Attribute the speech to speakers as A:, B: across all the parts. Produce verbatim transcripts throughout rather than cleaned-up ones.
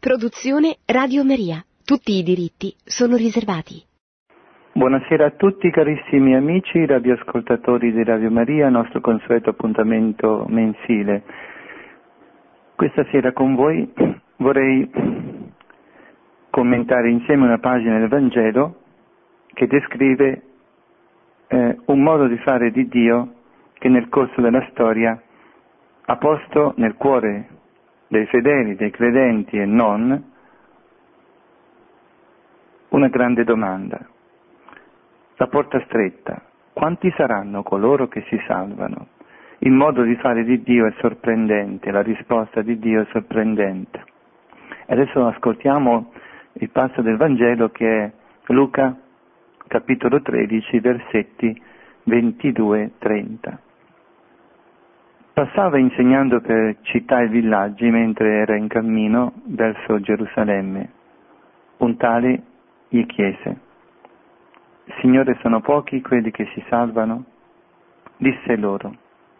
A: Produzione Radio Maria. Tutti i diritti sono riservati.
B: Buonasera a tutti carissimi amici radioascoltatori di Radio Maria, nostro consueto appuntamento mensile. Questa sera con voi vorrei commentare insieme una pagina del Vangelo che descrive eh, un modo di fare di Dio che nel corso della storia ha posto nel cuore dei fedeli, dei credenti e non, una grande domanda. La porta stretta. Quanti saranno coloro che si salvano? Il modo di fare di Dio è sorprendente, la risposta di Dio è sorprendente. E adesso ascoltiamo il passo del Vangelo che è Luca, capitolo tredici, versetti ventidue trenta. Passava insegnando per città e villaggi mentre era in cammino verso Gerusalemme. Un tale gli chiese: Signore, sono pochi quelli che si salvano? Disse loro: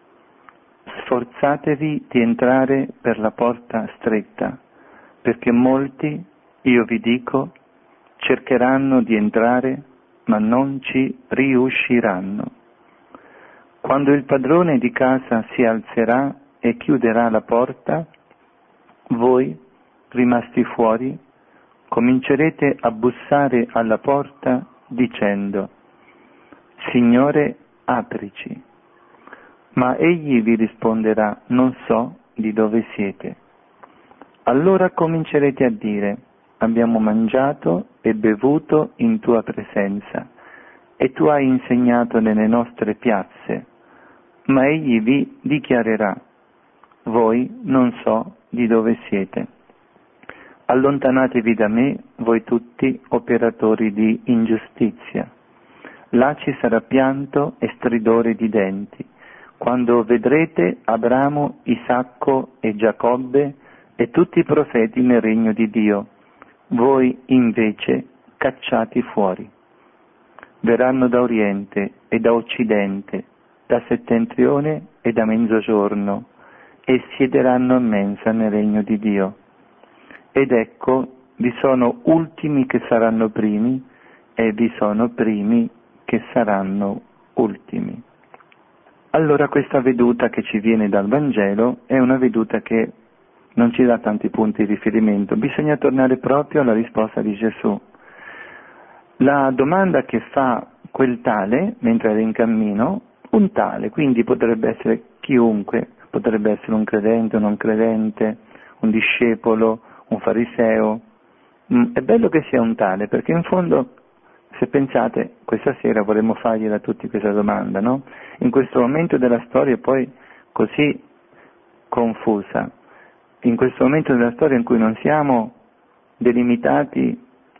B: Sforzatevi di entrare per la porta stretta, perché molti, io vi dico, cercheranno di entrare, ma non ci riusciranno. Quando il padrone di casa si alzerà e chiuderà la porta, voi, rimasti fuori, comincerete a bussare alla porta dicendo: Signore, aprici. Ma egli vi risponderà: non so di dove siete. Allora comincerete a dire: abbiamo mangiato e bevuto in tua presenza, e tu hai insegnato nelle nostre piazze. Ma egli vi dichiarerà: voi non so di dove siete. Allontanatevi da me, voi tutti operatori di ingiustizia. Là ci sarà pianto e stridore di denti, quando vedrete Abramo, Isacco e Giacobbe e tutti i profeti nel regno di Dio, voi invece cacciati fuori. Verranno da oriente e da occidente, da settentrione e da mezzogiorno, e siederanno a mensa nel regno di Dio. Ed ecco, vi sono ultimi che saranno primi, e vi sono primi che saranno ultimi. Allora questa veduta che ci viene dal Vangelo è una veduta che non ci dà tanti punti di riferimento, bisogna tornare proprio alla risposta di Gesù. La domanda che fa quel tale, mentre era in cammino, un tale, quindi potrebbe essere chiunque, potrebbe essere un credente, un non credente, un discepolo, un fariseo. È bello che sia un tale, perché in fondo, se pensate, questa sera vorremmo fargli a tutti questa domanda, no? In questo momento della storia poi così confusa, in questo momento della storia in cui non siamo delimitati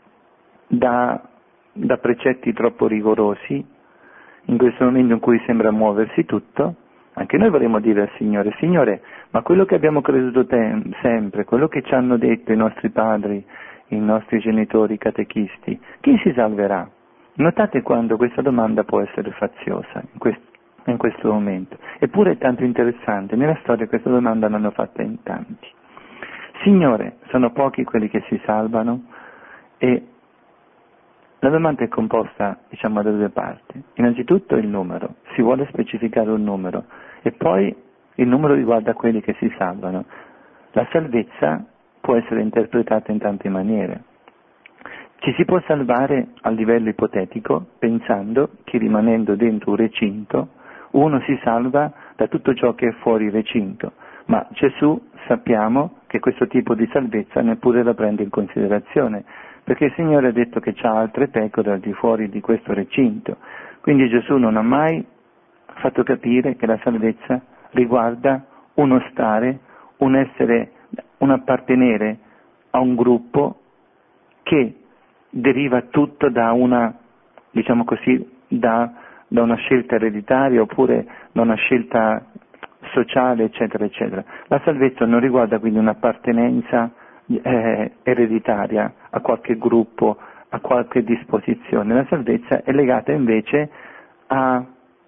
B: da, da precetti troppo rigorosi, in questo momento in cui sembra muoversi tutto, anche noi vorremmo dire al Signore: Signore, ma quello che abbiamo creduto te, sempre, quello che ci hanno detto i nostri padri, i nostri genitori, i catechisti, chi si salverà? Notate quando questa domanda può essere faziosa in questo, in questo momento. Eppure è tanto interessante, nella storia questa domanda l'hanno fatta in tanti. Signore, sono pochi quelli che si salvano? E la domanda è composta, diciamo, da due parti. Innanzitutto il numero, si vuole specificare un numero, e poi il numero riguarda quelli che si salvano. La salvezza può essere interpretata in tante maniere. Ci si può salvare a livello ipotetico pensando che rimanendo dentro un recinto uno si salva da tutto ciò che è fuori recinto, ma Gesù sappiamo che questo tipo di salvezza neppure la prende in considerazione, perché il Signore ha detto che c'ha altre pecore al di fuori di questo recinto. Quindi Gesù non ha mai fatto capire che la salvezza riguarda uno stare, un essere, un appartenere a un gruppo che deriva tutto da una, diciamo così, da, da una scelta ereditaria oppure da una scelta sociale, eccetera, eccetera. La salvezza non riguarda quindi un'appartenenza eh, ereditaria a qualche gruppo, a qualche disposizione. La salvezza è legata invece a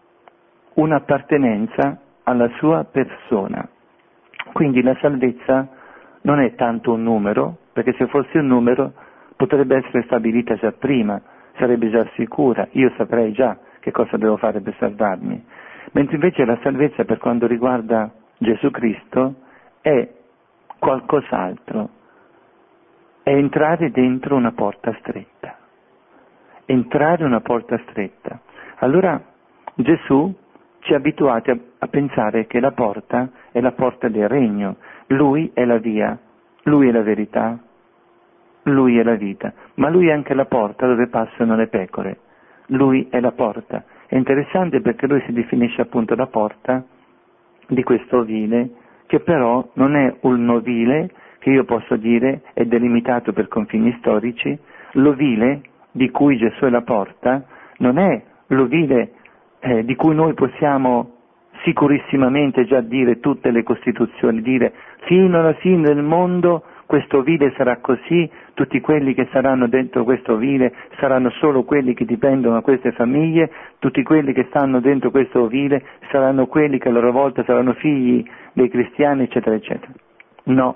B: un'appartenenza alla sua persona. Quindi la salvezza non è tanto un numero, perché se fosse un numero potrebbe essere stabilita già prima, sarebbe già sicura, io saprei già che cosa devo fare per salvarmi. Mentre invece la salvezza per quanto riguarda Gesù Cristo è qualcos'altro, è entrare dentro una porta stretta, entrare una porta stretta. Allora Gesù ci ha abituati a, a pensare che la porta è la porta del regno, Lui è la via, Lui è la verità, Lui è la vita, ma Lui è anche la porta dove passano le pecore, Lui è la porta. È interessante perché Lui si definisce appunto la porta di questo ovile, che però non è un ovile che io posso dire è delimitato per confini storici. L'ovile di cui Gesù è la porta non è l'ovile eh, di cui noi possiamo sicurissimamente già dire tutte le Costituzioni, dire fino alla fine del mondo questo ovile sarà così, tutti quelli che saranno dentro questo ovile saranno solo quelli che dipendono da queste famiglie, tutti quelli che stanno dentro questo ovile saranno quelli che a loro volta saranno figli dei cristiani, eccetera, eccetera. No,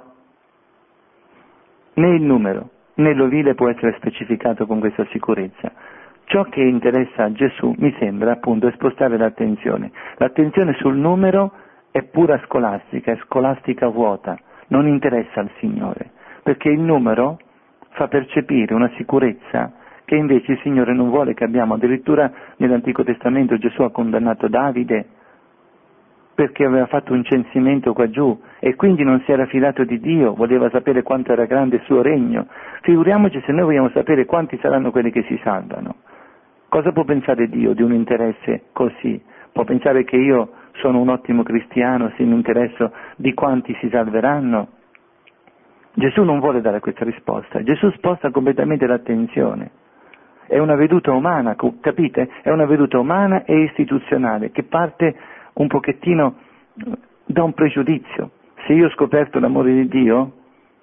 B: né il numero, né l'ovile può essere specificato con questa sicurezza. Ciò che interessa a Gesù, mi sembra, appunto, è spostare l'attenzione. L'attenzione sul numero è pura scolastica, è scolastica vuota, non interessa al Signore, perché il numero fa percepire una sicurezza che invece il Signore non vuole che abbiamo. Addirittura nell'Antico Testamento Gesù ha condannato Davide perché aveva fatto un censimento qua giù e quindi non si era fidato di Dio, voleva sapere quanto era grande il suo regno. Figuriamoci se noi vogliamo sapere quanti saranno quelli che si salvano. Cosa può pensare Dio di un interesse così? Può pensare che io sono un ottimo cristiano se mi interesso di quanti si salveranno? Gesù non vuole dare questa risposta, Gesù sposta completamente l'attenzione. È una veduta umana, capite? È una veduta umana e istituzionale che parte un pochettino da un pregiudizio. Se io ho scoperto l'amore di Dio,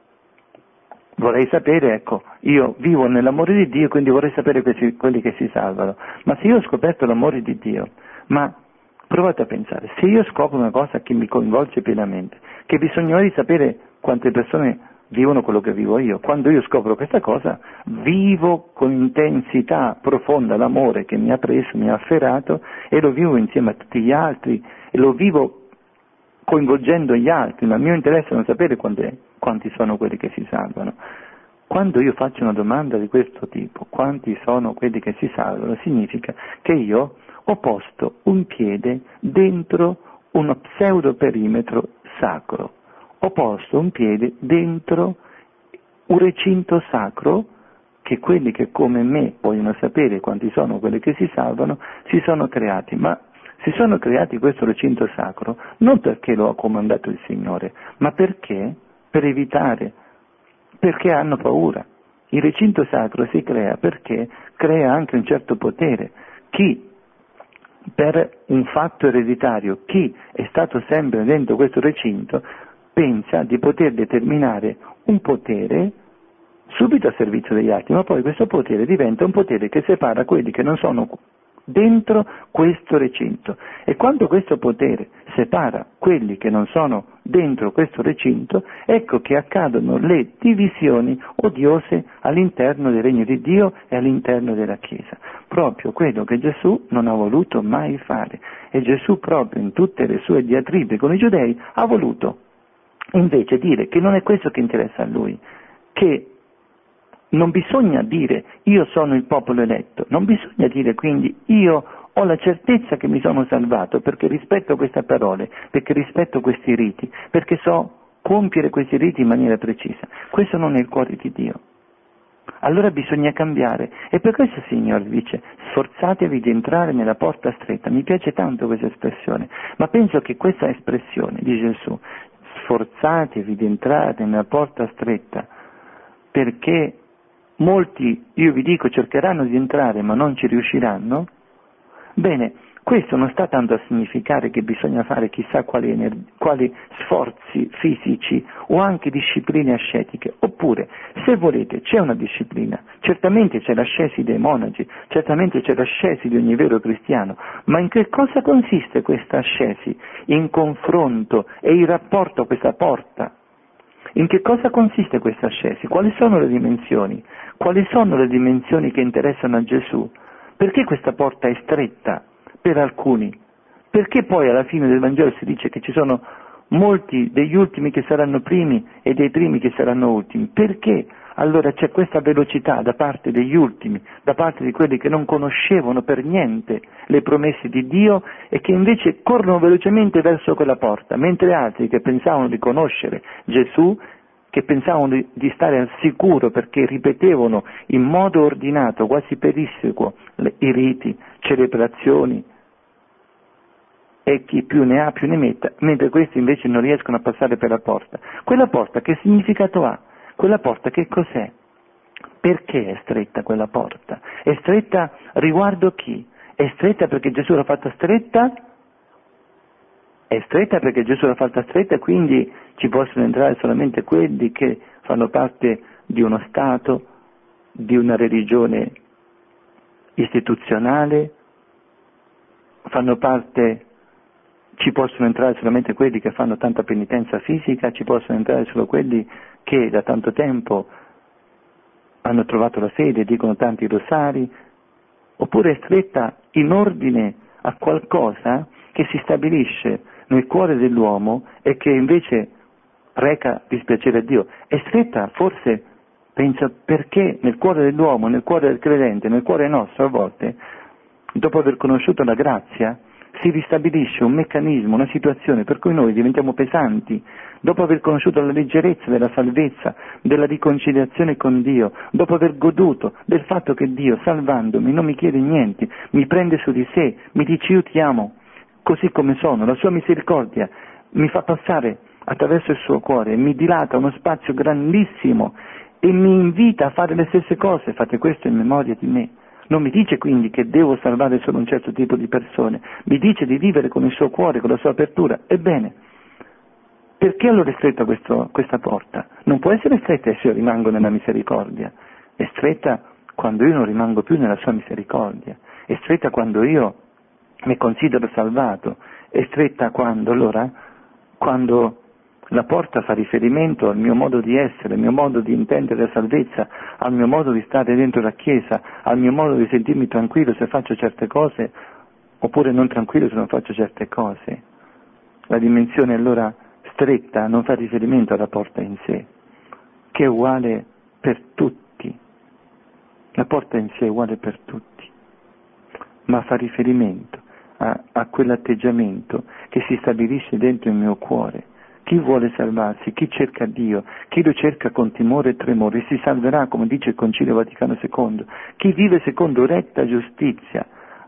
B: vorrei sapere, ecco, io vivo nell'amore di Dio, quindi vorrei sapere questi, quelli che si salvano. Ma se io ho scoperto l'amore di Dio, ma provate a pensare, se io scopro una cosa che mi coinvolge pienamente, che bisogna di sapere quante persone vivono quello che vivo io, quando io scopro questa cosa, vivo con intensità profonda l'amore che mi ha preso, mi ha afferrato, e lo vivo insieme a tutti gli altri, e lo vivo coinvolgendo gli altri, ma il mio interesse è non sapere quante, quanti sono quelli che si salvano. Quando io faccio una domanda di questo tipo, quanti sono quelli che si salvano, significa che io ho posto un piede dentro uno pseudo perimetro sacro, ho posto un piede dentro un recinto sacro che quelli che come me vogliono sapere quanti sono quelli che si salvano si sono creati, ma si sono creati questo recinto sacro non perché lo ha comandato il Signore, ma perché, per evitare, perché hanno paura. Il recinto sacro si crea perché crea anche un certo potere. Chi per un fatto ereditario, chi è stato sempre dentro questo recinto, pensa di poter determinare un potere subito a servizio degli altri, ma poi questo potere diventa un potere che separa quelli che non sono dentro questo recinto. E quando questo potere separa quelli che non sono dentro questo recinto, ecco che accadono le divisioni odiose all'interno del regno di Dio e all'interno della Chiesa. Proprio quello che Gesù non ha voluto mai fare. E Gesù proprio in tutte le sue diatribe con i giudei ha voluto invece dire che non è questo che interessa a lui, che non bisogna dire io sono il popolo eletto, non bisogna dire quindi io ho la certezza che mi sono salvato perché rispetto queste parole, perché rispetto questi riti, perché so compiere questi riti in maniera precisa. Questo non è il cuore di Dio. Allora bisogna cambiare, e per questo il Signore dice sforzatevi di entrare nella porta stretta. Mi piace tanto questa espressione, ma penso che questa espressione di Gesù, sforzatevi di entrare nella porta stretta, perché molti, io vi dico, cercheranno di entrare ma non ci riusciranno. Bene, questo non sta tanto a significare che bisogna fare chissà quali, ener- quali sforzi fisici o anche discipline ascetiche, oppure, se volete, c'è una disciplina, certamente c'è l'ascesi dei monaci, certamente c'è l'ascesi di ogni vero cristiano, ma in che cosa consiste questa ascesi in confronto e in rapporto a questa porta? In che cosa consiste questa ascesi? Quali sono le dimensioni? Quali sono le dimensioni che interessano a Gesù? Perché questa porta è stretta per alcuni? Perché poi alla fine del Vangelo si dice che ci sono molti degli ultimi che saranno primi e dei primi che saranno ultimi? Perché allora c'è questa velocità da parte degli ultimi, da parte di quelli che non conoscevano per niente le promesse di Dio e che invece corrono velocemente verso quella porta, mentre altri che pensavano di conoscere Gesù, che pensavano di, di stare al sicuro perché ripetevano in modo ordinato, quasi pedissequo, le, i riti, celebrazioni, e chi più ne ha più ne metta, mentre questi invece non riescono a passare per la porta. Quella porta che significato ha? Quella porta che cos'è? Perché è stretta quella porta? È stretta riguardo chi? È stretta perché Gesù l'ha fatta stretta? È stretta perché Gesù l'ha fatta stretta e quindi ci possono entrare solamente quelli che fanno parte di uno Stato, di una religione istituzionale, fanno parte, ci possono entrare solamente quelli che fanno tanta penitenza fisica, ci possono entrare solo quelli che da tanto tempo hanno trovato la fede e dicono tanti rosari, oppure è stretta in ordine a qualcosa che si stabilisce nel cuore dell'uomo e che invece reca dispiacere a Dio. È stretta forse, penso, perché nel cuore dell'uomo, nel cuore del credente, nel cuore nostro a volte, dopo aver conosciuto la grazia, si ristabilisce un meccanismo, una situazione per cui noi diventiamo pesanti, dopo aver conosciuto la leggerezza della salvezza, della riconciliazione con Dio, dopo aver goduto del fatto che Dio, salvandomi, non mi chiede niente, mi prende su di sé, mi dice io ti amo, così come sono, la sua misericordia mi fa passare attraverso il suo cuore, mi dilata uno spazio grandissimo e mi invita a fare le stesse cose, fate questo in memoria di me. Non mi dice quindi che devo salvare solo un certo tipo di persone, mi dice di vivere con il suo cuore, con la sua apertura. Ebbene, perché allora è stretta questo, questa porta? Non può essere stretta se io rimango nella misericordia, è stretta quando io non rimango più nella sua misericordia, è stretta quando io mi considero salvato, è stretta quando, allora, quando la porta fa riferimento al mio modo di essere, al mio modo di intendere la salvezza, al mio modo di stare dentro la Chiesa, al mio modo di sentirmi tranquillo se faccio certe cose, oppure non tranquillo se non faccio certe cose. La dimensione allora stretta non fa riferimento alla porta in sé, che è uguale per tutti. La porta in sé è uguale per tutti, ma fa riferimento a, a quell'atteggiamento che si stabilisce dentro il mio cuore. Chi vuole salvarsi, chi cerca Dio, chi lo cerca con timore e tremore, si salverà, come dice il Concilio Vaticano secondo. Chi vive secondo retta giustizia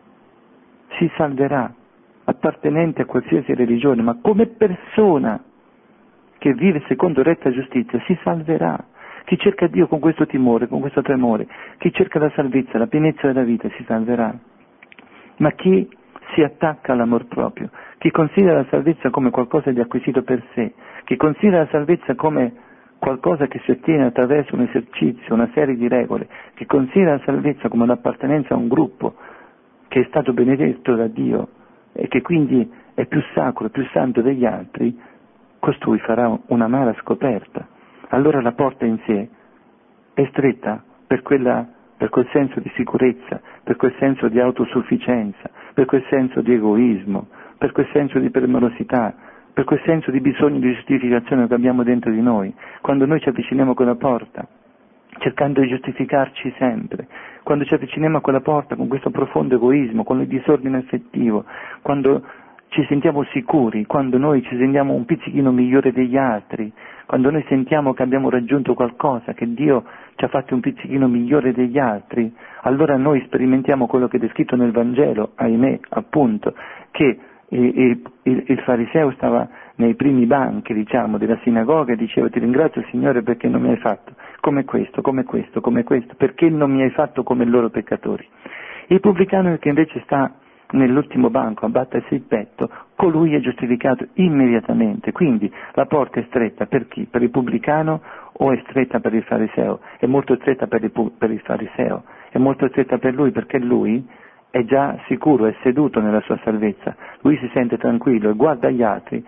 B: si salverà, appartenente a qualsiasi religione, ma come persona che vive secondo retta giustizia si salverà. Chi cerca Dio con questo timore, con questo tremore, chi cerca la salvezza, la pienezza della vita si salverà. Ma chi si attacca all'amor proprio, chi considera la salvezza come qualcosa di acquisito per sé, chi considera la salvezza come qualcosa che si ottiene attraverso un esercizio, una serie di regole, chi considera la salvezza come un'appartenenza a un gruppo che è stato benedetto da Dio e che quindi è più sacro, più santo degli altri, costui farà un'amara scoperta. Allora la porta in sé è stretta per quella per quel senso di sicurezza, per quel senso di autosufficienza, per quel senso di egoismo, per quel senso di permalosità, per quel senso di bisogno di giustificazione che abbiamo dentro di noi. Quando noi ci avviciniamo a quella porta, cercando di giustificarci sempre, quando ci avviciniamo a quella porta con questo profondo egoismo, con il disordine affettivo, quando ci sentiamo sicuri, quando noi ci sentiamo un pizzichino migliore degli altri, quando noi sentiamo che abbiamo raggiunto qualcosa, che Dio ci ha fatto un pizzichino migliore degli altri, allora noi sperimentiamo quello che è descritto nel Vangelo, ahimè, appunto, che il, il, il fariseo stava nei primi banchi, diciamo, della sinagoga e diceva: ti ringrazio Signore perché non mi hai fatto come questo, come questo, come questo, perché non mi hai fatto come loro peccatori. Il pubblicano che invece sta nell'ultimo banco a battersi il petto, colui è giustificato immediatamente. Quindi la porta è stretta per chi? Per il pubblicano o è stretta per il fariseo? È molto stretta per il, per il fariseo, è molto stretta per lui perché lui è già sicuro, è seduto nella sua salvezza, lui si sente tranquillo e guarda gli altri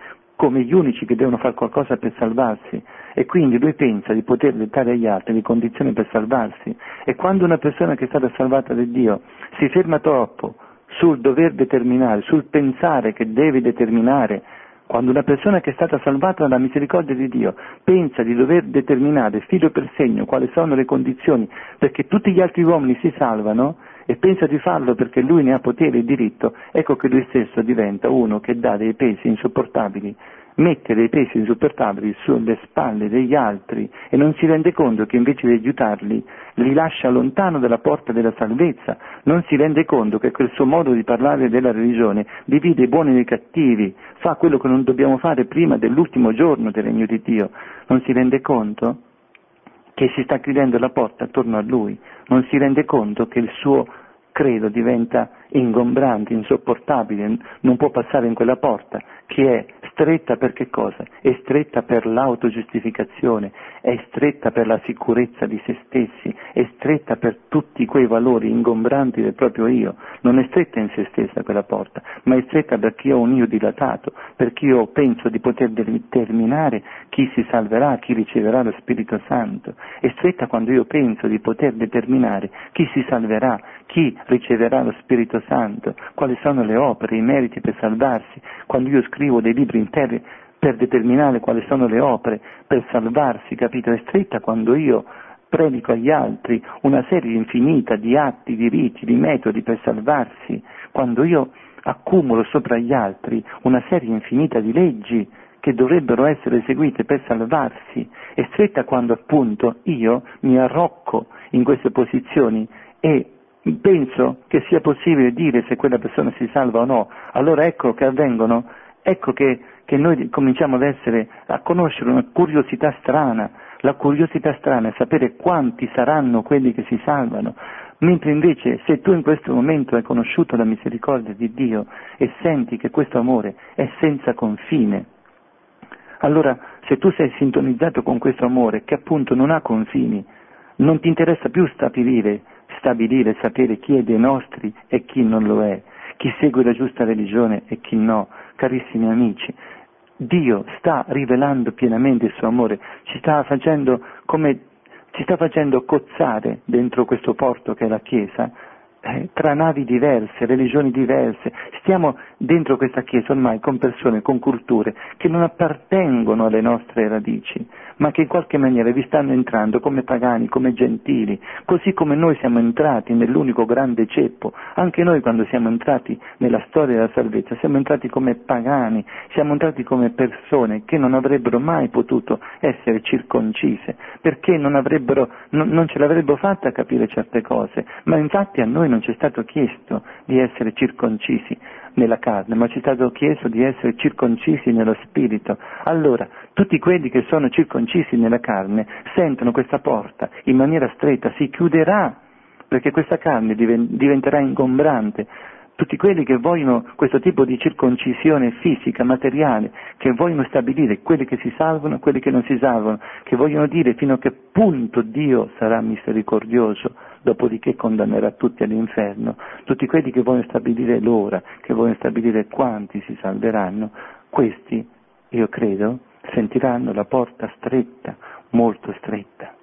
B: come gli unici che devono fare qualcosa per salvarsi, e quindi lui pensa di poter dettare agli altri le condizioni per salvarsi. E quando una persona che è stata salvata da Dio si ferma troppo sul dover determinare, sul pensare che deve determinare, quando una persona che è stata salvata dalla misericordia di Dio pensa di dover determinare filo per segno quali sono le condizioni perché tutti gli altri uomini si salvano, e pensa di farlo perché lui ne ha potere e diritto, ecco che lui stesso diventa uno che dà dei pesi insopportabili, mette dei pesi insopportabili sulle spalle degli altri e non si rende conto che invece di aiutarli li lascia lontano dalla porta della salvezza, non si rende conto che quel suo modo di parlare della religione divide i buoni dai cattivi, fa quello che non dobbiamo fare prima dell'ultimo giorno del regno di Dio, non si rende conto che si sta chiudendo la porta attorno a lui, non si rende conto che il suo credo diventa ingombrante, insopportabile, non può passare in quella porta, che è stretta per che cosa? È stretta per l'autogiustificazione, è stretta per la sicurezza di se stessi, è stretta per tutti quei valori ingombranti del proprio io, non è stretta in se stessa quella porta, ma è stretta perché io ho un io dilatato, perché io penso di poter determinare chi si salverà, chi riceverà lo Spirito Santo, è stretta quando io penso di poter determinare chi si salverà, chi riceverà lo Spirito Santo, quali sono le opere, i meriti per salvarsi, quando io scrivo dei libri interi per determinare quali sono le opere per salvarsi, capito? È stretta quando io predico agli altri una serie infinita di atti, di riti, di metodi per salvarsi, quando io accumulo sopra gli altri una serie infinita di leggi che dovrebbero essere eseguite per salvarsi, è stretta quando appunto io mi arrocco in queste posizioni e penso che sia possibile dire se quella persona si salva o no, allora ecco che avvengono, ecco che, che noi cominciamo ad essere, a conoscere una curiosità strana, la curiosità strana è sapere quanti saranno quelli che si salvano, mentre invece se tu in questo momento hai conosciuto la misericordia di Dio e senti che questo amore è senza confine, allora se tu sei sintonizzato con questo amore che appunto non ha confini, non ti interessa più stabilire stabilire, sapere chi è dei nostri e chi non lo è, chi segue la giusta religione e chi no. Carissimi amici, Dio sta rivelando pienamente il suo amore, ci sta facendo come ci sta facendo cozzare dentro questo porto che è la Chiesa, eh, tra navi diverse, religioni diverse, stiamo dentro questa Chiesa ormai con persone, con culture che non appartengono alle nostre radici, ma che in qualche maniera vi stanno entrando come pagani, come gentili, così come noi siamo entrati nell'unico grande ceppo, anche noi quando siamo entrati nella storia della salvezza siamo entrati come pagani, siamo entrati come persone che non avrebbero mai potuto essere circoncise, perché non avrebbero, non, non ce l'avrebbero fatta a capire certe cose, ma infatti a noi non ci è stato chiesto di essere circoncisi nella carne, ma ci è stato chiesto di essere circoncisi nello spirito. Allora, tutti quelli che sono circoncisi nella carne sentono questa porta in maniera stretta, si chiuderà, perché questa carne diventerà ingombrante. Tutti quelli che vogliono questo tipo di circoncisione fisica, materiale, che vogliono stabilire quelli che si salvano e quelli che non si salvano, che vogliono dire fino a che punto Dio sarà misericordioso, dopodiché condannerà tutti all'inferno, tutti quelli che vogliono stabilire l'ora, che vogliono stabilire quanti si salveranno, questi, io credo, sentiranno la porta stretta, molto stretta.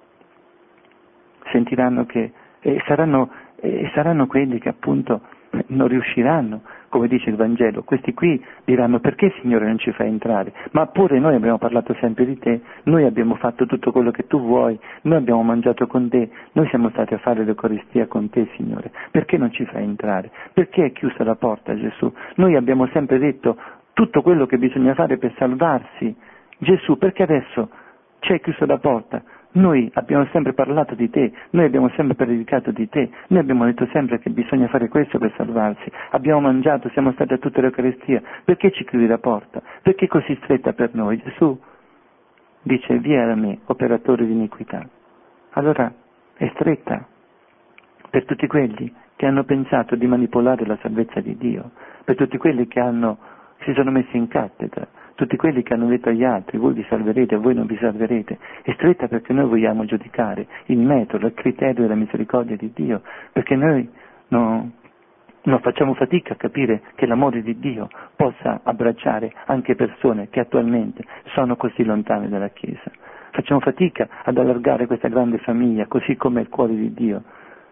B: Sentiranno che, e saranno, e saranno quelli che appunto non riusciranno, come dice il Vangelo, questi qui diranno perché Signore non ci fai entrare? Ma pure noi abbiamo parlato sempre di te, noi abbiamo fatto tutto quello che tu vuoi, noi abbiamo mangiato con te, noi siamo stati a fare l'Eucaristia con te Signore, perché non ci fai entrare? Perché è chiusa la porta Gesù? Noi abbiamo sempre detto tutto quello che bisogna fare per salvarsi, Gesù perché adesso c'è chiusa la porta? Noi abbiamo sempre parlato di te, noi abbiamo sempre predicato di te, noi abbiamo detto sempre che bisogna fare questo per salvarsi, abbiamo mangiato, siamo stati a tutta l'Eucaristia, perché ci chiudi la porta? Perché è così stretta per noi? Gesù dice via da me, operatore di iniquità. Allora è stretta per tutti quelli che hanno pensato di manipolare la salvezza di Dio, per tutti quelli che hanno, si sono messi in cattedra, tutti quelli che hanno detto agli altri voi vi salverete e voi non vi salverete, è stretta perché noi vogliamo giudicare il metodo, il criterio della misericordia di Dio, perché noi no, ma facciamo fatica a capire che l'amore di Dio possa abbracciare anche persone che attualmente sono così lontane dalla Chiesa. Facciamo fatica ad allargare questa grande famiglia, così come il cuore di Dio.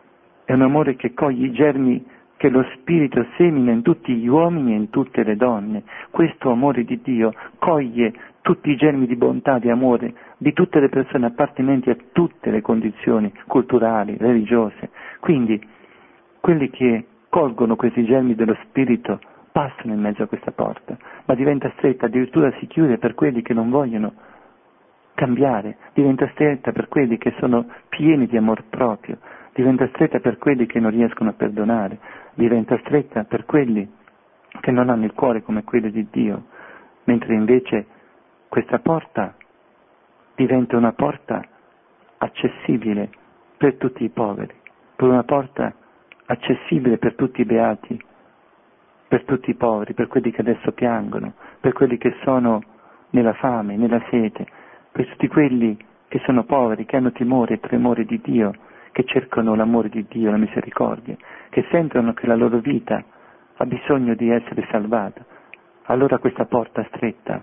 B: È un amore che coglie i germi che lo Spirito semina in tutti gli uomini e in tutte le donne. Questo amore di Dio coglie tutti i germi di bontà, di amore, di tutte le persone appartenenti a tutte le condizioni culturali, religiose. Quindi, quelli che colgono questi germi dello Spirito passano in mezzo a questa porta, ma diventa stretta, addirittura si chiude per quelli che non vogliono cambiare, diventa stretta per quelli che sono pieni di amor proprio, diventa stretta per quelli che non riescono a perdonare, diventa stretta per quelli che non hanno il cuore come quello di Dio, mentre invece questa porta diventa una porta accessibile per tutti i poveri, per una porta accessibile per tutti i beati, per tutti i poveri, per quelli che adesso piangono, per quelli che sono nella fame, nella sete, per tutti quelli che sono poveri, che hanno timore e tremore di Dio, che cercano l'amore di Dio, la misericordia, che sentono che la loro vita ha bisogno di essere salvata. Allora questa porta stretta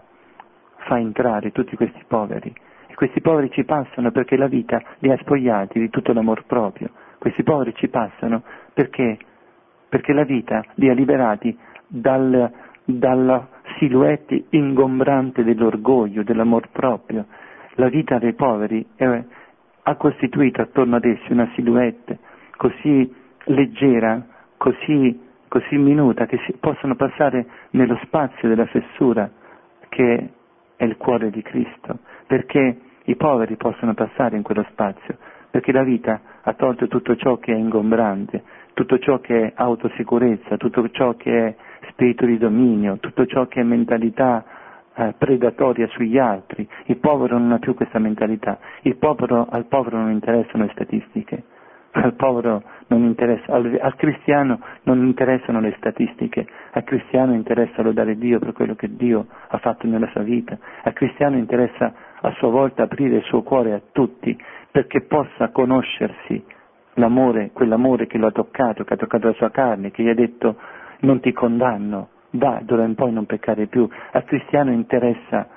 B: fa entrare tutti questi poveri, e questi poveri ci passano perché la vita li ha spogliati di tutto l'amor proprio. Questi poveri ci passano perché, perché la vita li ha liberati dal, dalla silhouette ingombrante dell'orgoglio, dell'amor proprio. La vita dei poveri è, ha costituito attorno ad essi una silhouette così leggera, così, così minuta, che si possono passare nello spazio della fessura che è il cuore di Cristo, perché i poveri possono passare in quello spazio, perché la vita ha tolto tutto ciò che è ingombrante, tutto ciò che è autosicurezza, tutto ciò che è spirito di dominio, tutto ciò che è mentalità eh, predatoria sugli altri. Il povero non ha più questa mentalità, il povero, al povero non interessano le statistiche, al povero non interessa, al, al cristiano non interessano le statistiche, al cristiano interessa lodare Dio per quello che Dio ha fatto nella sua vita, al cristiano interessa a sua volta aprire il suo cuore a tutti, perché possa conoscersi l'amore, quell'amore che lo ha toccato, che ha toccato la sua carne, che gli ha detto non ti condanno, va, d'ora in poi non peccare più. Al cristiano interessa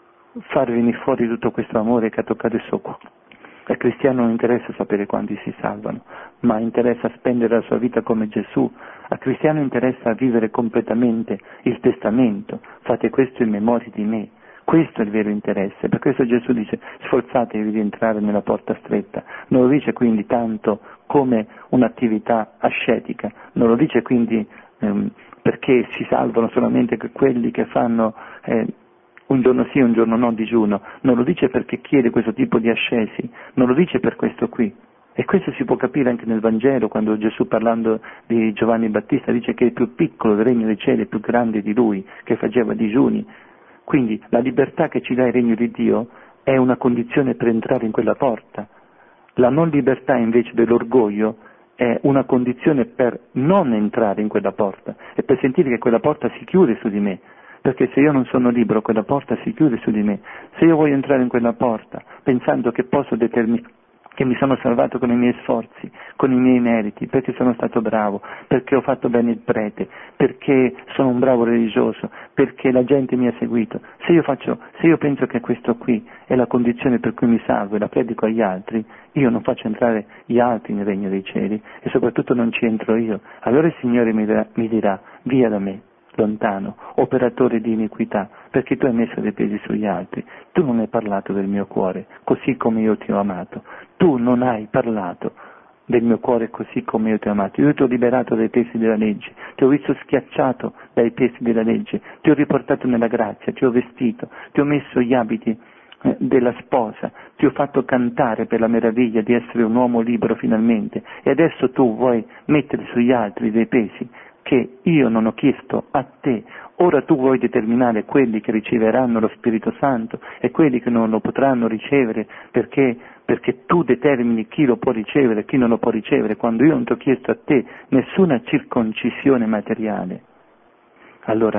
B: far venire fuori tutto questo amore che ha toccato il suo cuore. Al cristiano non interessa sapere quanti si salvano, ma interessa spendere la sua vita come Gesù. Al cristiano interessa vivere completamente il testamento, fate questo in memoria di me. Questo è il vero interesse, per questo Gesù dice sforzatevi di entrare nella porta stretta, non lo dice quindi tanto come un'attività ascetica, non lo dice quindi ehm, perché si salvano solamente quelli che fanno eh, un giorno sì, un giorno no digiuno, non lo dice perché chiede questo tipo di ascesi, non lo dice per questo qui. E questo si può capire anche nel Vangelo, quando Gesù, parlando di Giovanni Battista, dice che il più piccolo del regno dei cieli è più grande di lui, che faceva digiuni. Quindi la libertà che ci dà il regno di Dio è una condizione per entrare in quella porta. La non libertà invece dell'orgoglio è una condizione per non entrare in quella porta e per sentire che quella porta si chiude su di me. Perché se io non sono libero, quella porta si chiude su di me. Se io voglio entrare in quella porta pensando che posso determinare, che mi sono salvato con i miei sforzi, con i miei meriti, perché sono stato bravo, perché ho fatto bene il prete, perché sono un bravo religioso, perché la gente mi ha seguito. Se io faccio, se io penso che questo qui è la condizione per cui mi salvo e la predico agli altri, io non faccio entrare gli altri nel regno dei cieli e soprattutto non ci entro io. Allora il Signore mi dirà, mi dirà via da me, lontano, operatore di iniquità, perché tu hai messo dei piedi sugli altri, tu non hai parlato del mio cuore, così come io ti ho amato, tu non hai parlato del mio cuore così come io ti ho amato, io ti ho liberato dai pesi della legge, ti ho visto schiacciato dai pesi della legge, ti ho riportato nella grazia, ti ho vestito, ti ho messo gli abiti eh, della sposa, ti ho fatto cantare per la meraviglia di essere un uomo libero finalmente, e adesso tu vuoi mettere sugli altri dei pesi che io non ho chiesto a te. Ora tu vuoi determinare quelli che riceveranno lo Spirito Santo e quelli che non lo potranno ricevere perché, perché tu determini chi lo può ricevere e chi non lo può ricevere, quando io non ti ho chiesto a te nessuna circoncisione materiale. Allora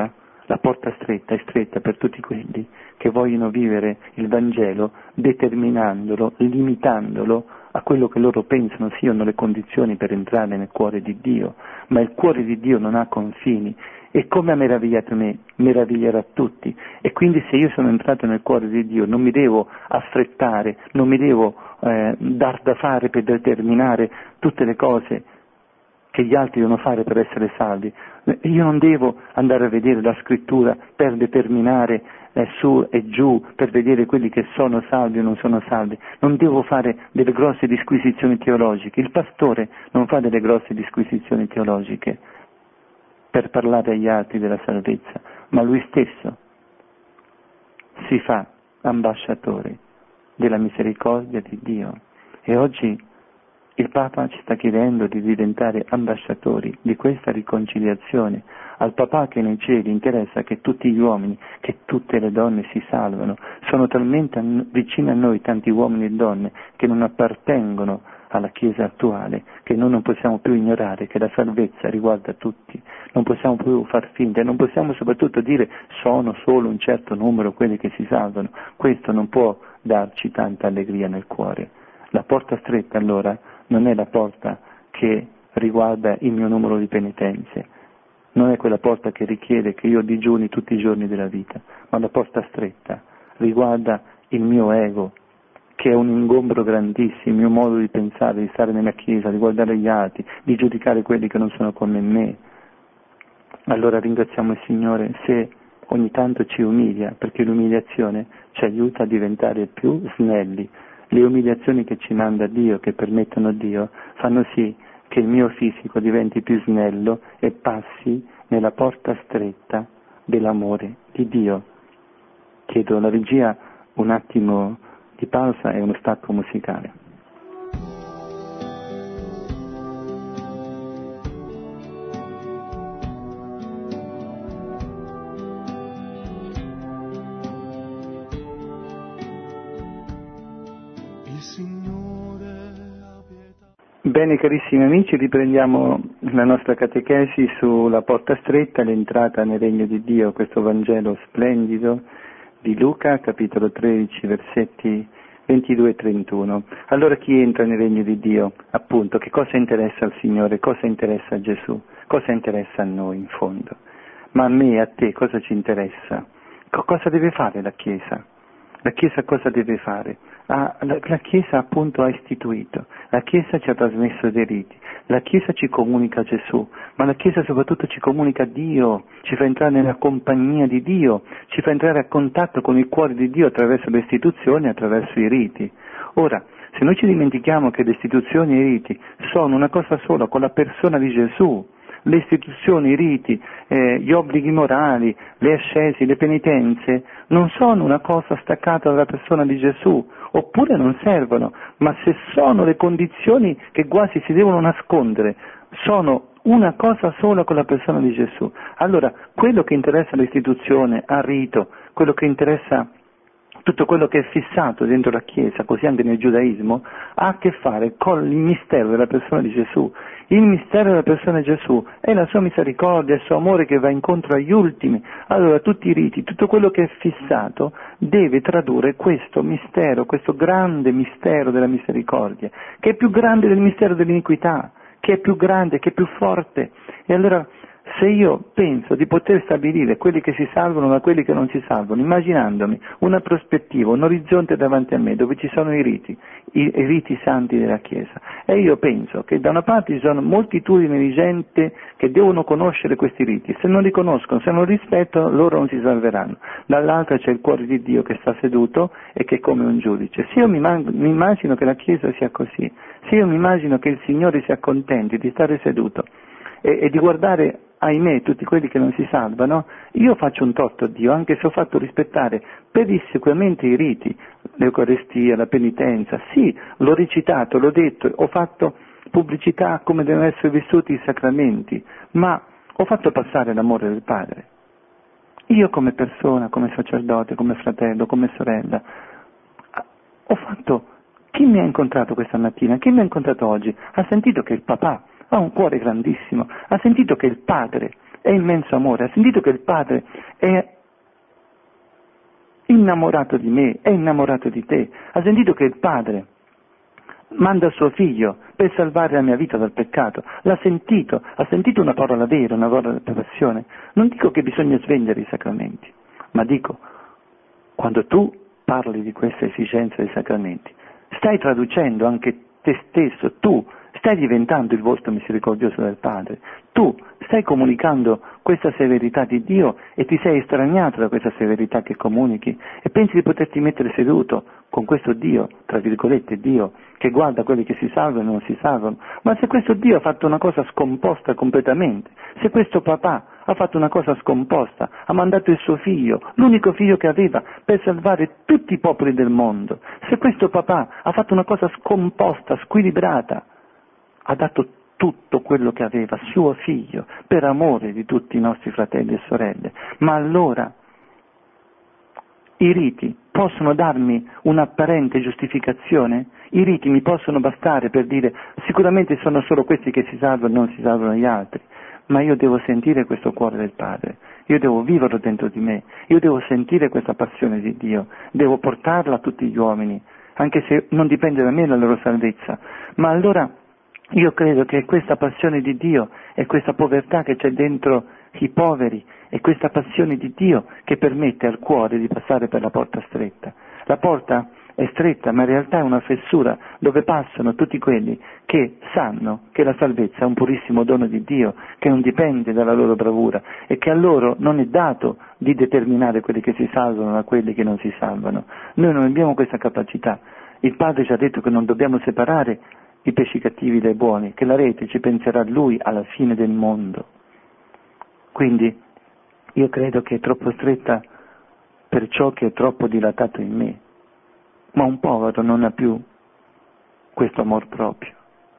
B: La porta stretta è stretta per tutti quelli che vogliono vivere il Vangelo determinandolo, limitandolo a quello che loro pensano siano le condizioni per entrare nel cuore di Dio, ma il cuore di Dio non ha confini e come ha meravigliato me, meraviglierà tutti. E quindi se io sono entrato nel cuore di Dio non mi devo affrettare, non mi devo eh, dar da fare per determinare tutte le cose che gli altri devono fare per essere salvi. Io non devo andare a vedere la scrittura per determinare eh, su e giù, per vedere quelli che sono salvi o non sono salvi. Non devo fare delle grosse disquisizioni teologiche. Il pastore non fa delle grosse disquisizioni teologiche per parlare agli altri della salvezza, ma lui stesso si fa ambasciatore della misericordia di Dio. E oggi il Papa ci sta chiedendo di diventare ambasciatori di questa riconciliazione. Al Papà che nei cieli interessa che tutti gli uomini, che tutte le donne si salvano. Sono talmente vicini a noi tanti uomini e donne che non appartengono alla Chiesa attuale, che noi non possiamo più ignorare che la salvezza riguarda tutti. Non possiamo più far finta e non possiamo soprattutto dire sono solo un certo numero quelli che si salvano. Questo non può darci tanta allegria nel cuore. La porta stretta allora non è la porta che riguarda il mio numero di penitenze, non è quella porta che richiede che io digiuni tutti i giorni della vita, ma la porta stretta riguarda il mio ego, che è un ingombro grandissimo, il mio modo di pensare, di stare nella Chiesa, di guardare gli altri, di giudicare quelli che non sono come me. Allora ringraziamo il Signore se ogni tanto ci umilia, perché l'umiliazione ci aiuta a diventare più snelli. Le umiliazioni che ci manda Dio, che permettono a Dio, fanno sì che il mio fisico diventi più snello e passi nella porta stretta dell'amore di Dio. Chiedo alla regia un attimo di pausa e uno stacco musicale. Bene carissimi amici, riprendiamo la nostra catechesi sulla porta stretta, l'entrata nel regno di Dio, questo Vangelo splendido di Luca, capitolo tredici, versetti ventidue e trentuno. Allora chi entra nel regno di Dio? Appunto, che cosa interessa al Signore, cosa interessa a Gesù, cosa interessa a noi in fondo? Ma a me e a te cosa ci interessa? Co- cosa deve fare la Chiesa? La Chiesa cosa deve fare? Ah, la, la Chiesa appunto ha istituito, la Chiesa ci ha trasmesso dei riti, la Chiesa ci comunica Gesù, ma la Chiesa soprattutto ci comunica Dio, ci fa entrare nella compagnia di Dio, ci fa entrare a contatto con il cuore di Dio attraverso le istituzioni e attraverso i riti. Ora, se noi ci dimentichiamo che le istituzioni e i riti sono una cosa sola con la persona di Gesù, le istituzioni, i riti, eh, gli obblighi morali, le ascesi, le penitenze, non sono una cosa staccata dalla persona di Gesù, oppure non servono, ma se sono le condizioni che quasi si devono nascondere, sono una cosa sola con la persona di Gesù. Allora, quello che interessa all'istituzione, al rito, quello che interessa tutto quello che è fissato dentro la Chiesa, così anche nel giudaismo, ha a che fare con il mistero della persona di Gesù. Il mistero della persona di Gesù è la sua misericordia, il suo amore che va incontro agli ultimi. Allora tutti i riti, tutto quello che è fissato deve tradurre questo mistero, questo grande mistero della misericordia, che è più grande del mistero dell'iniquità, che è più grande, che è più forte. E allora se io penso di poter stabilire quelli che si salvano da quelli che non si salvano, immaginandomi una prospettiva, un orizzonte davanti a me dove ci sono i riti, i, i riti santi della Chiesa, e io penso che da una parte ci sono moltitudini di gente che devono conoscere questi riti, se non li conoscono, se non li rispettano, loro non si salveranno, dall'altra c'è il cuore di Dio che sta seduto e che è come un giudice. Se io mi, man- mi immagino che la Chiesa sia così, se io mi immagino che il Signore sia contento di stare seduto e, e di guardare ahimè tutti quelli che non si salvano, io faccio un torto a Dio, anche se ho fatto rispettare pedissequamente i riti, l'Eucaristia, la penitenza, sì, l'ho recitato, l'ho detto, ho fatto pubblicità come devono essere vissuti i sacramenti, ma ho fatto passare l'amore del Padre. Io come persona, come sacerdote, come fratello, come sorella, ho fatto, chi mi ha incontrato questa mattina, chi mi ha incontrato oggi, ha sentito che il papà ha un cuore grandissimo, ha sentito che il Padre è immenso amore, ha sentito che il Padre è innamorato di me, è innamorato di te, ha sentito che il Padre manda suo figlio per salvare la mia vita dal peccato, l'ha sentito, ha sentito una parola vera, una parola di passione. Non dico che bisogna svendere i sacramenti, ma dico, quando tu parli di questa esigenza dei sacramenti, stai traducendo anche te stesso, tu stai diventando il volto misericordioso del Padre, tu stai comunicando questa severità di Dio e ti sei estraniato da questa severità che comunichi e pensi di poterti mettere seduto con questo Dio, tra virgolette Dio, che guarda quelli che si salvano e non si salvano. Ma se questo Dio ha fatto una cosa scomposta completamente, se questo papà ha fatto una cosa scomposta, ha mandato il suo figlio, l'unico figlio che aveva, per salvare tutti i popoli del mondo, se questo papà ha fatto una cosa scomposta, squilibrata, ha dato tutto quello che aveva, suo figlio, per amore di tutti i nostri fratelli e sorelle, ma allora i riti possono darmi un'apparente giustificazione? I riti mi possono bastare per dire sicuramente sono solo questi che si salvano e non si salvano gli altri, ma io devo sentire questo cuore del Padre, io devo viverlo dentro di me, io devo sentire questa passione di Dio, devo portarla a tutti gli uomini, anche se non dipende da me la loro salvezza, ma allora io credo che questa passione di Dio e questa povertà che c'è dentro i poveri e questa passione di Dio che permette al cuore di passare per la porta stretta. La porta è stretta, ma in realtà è una fessura dove passano tutti quelli che sanno che la salvezza è un purissimo dono di Dio, che non dipende dalla loro bravura e che a loro non è dato di determinare quelli che si salvano da quelli che non si salvano. Noi non abbiamo questa capacità. Il Padre ci ha detto che non dobbiamo separare i pesci cattivi dai buoni, che la rete ci penserà Lui alla fine del mondo. Quindi io credo che è troppo stretta per ciò che è troppo dilatato in me, ma un povero non ha più questo amor proprio.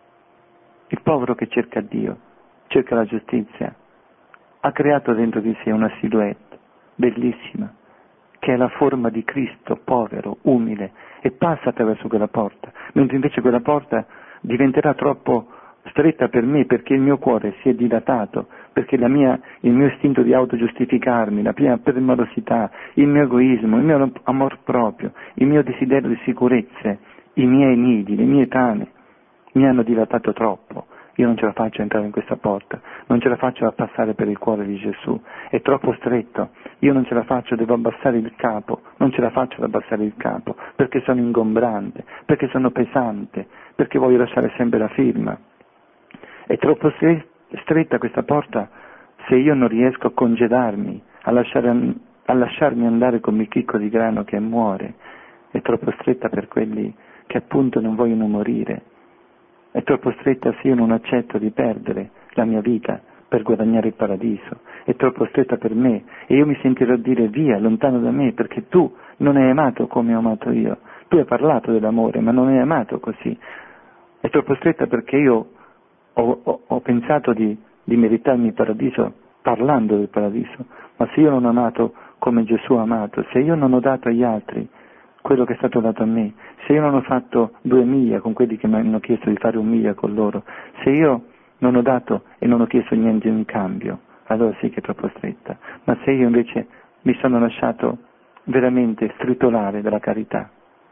B: Il povero che cerca Dio, cerca la giustizia, ha creato dentro di sé una silhouette bellissima, che è la forma di Cristo, povero, umile, e passa attraverso quella porta, mentre invece quella porta diventerà troppo stretta per me perché il mio cuore si è dilatato, perché la mia, il mio istinto di autogiustificarmi, la mia permalosità, il mio egoismo, il mio amor proprio, il mio desiderio di sicurezze, i miei nidi, le mie tane, mi hanno dilatato troppo. Io non ce la faccio a entrare in questa porta, non ce la faccio a passare per il cuore di Gesù, è troppo stretto, io non ce la faccio, devo abbassare il capo, non ce la faccio ad abbassare il capo, perché sono ingombrante, perché sono pesante, perché voglio lasciare sempre la firma. È troppo stretta questa porta se io non riesco a congedarmi, a, lasciare, a lasciarmi andare come il chicco di grano che muore, è troppo stretta per quelli che appunto non vogliono morire. È troppo stretta se io non accetto di perdere la mia vita per guadagnare il paradiso. È troppo stretta per me e io mi sentirò dire via, lontano da me, perché tu non hai amato come ho amato io. Tu hai parlato dell'amore, ma non hai amato così. È troppo stretta perché io ho, ho, ho pensato di, di meritarmi il paradiso parlando del paradiso, ma se io non ho amato come Gesù ha amato, se io non ho dato agli altri quello che è stato dato a me, se io non ho fatto due miglia con quelli che mi hanno chiesto di fare un miglia con loro, se io non ho dato e non ho chiesto niente in cambio, allora sì che è troppo stretta. Ma se io invece mi sono lasciato veramente stritolare dalla carità,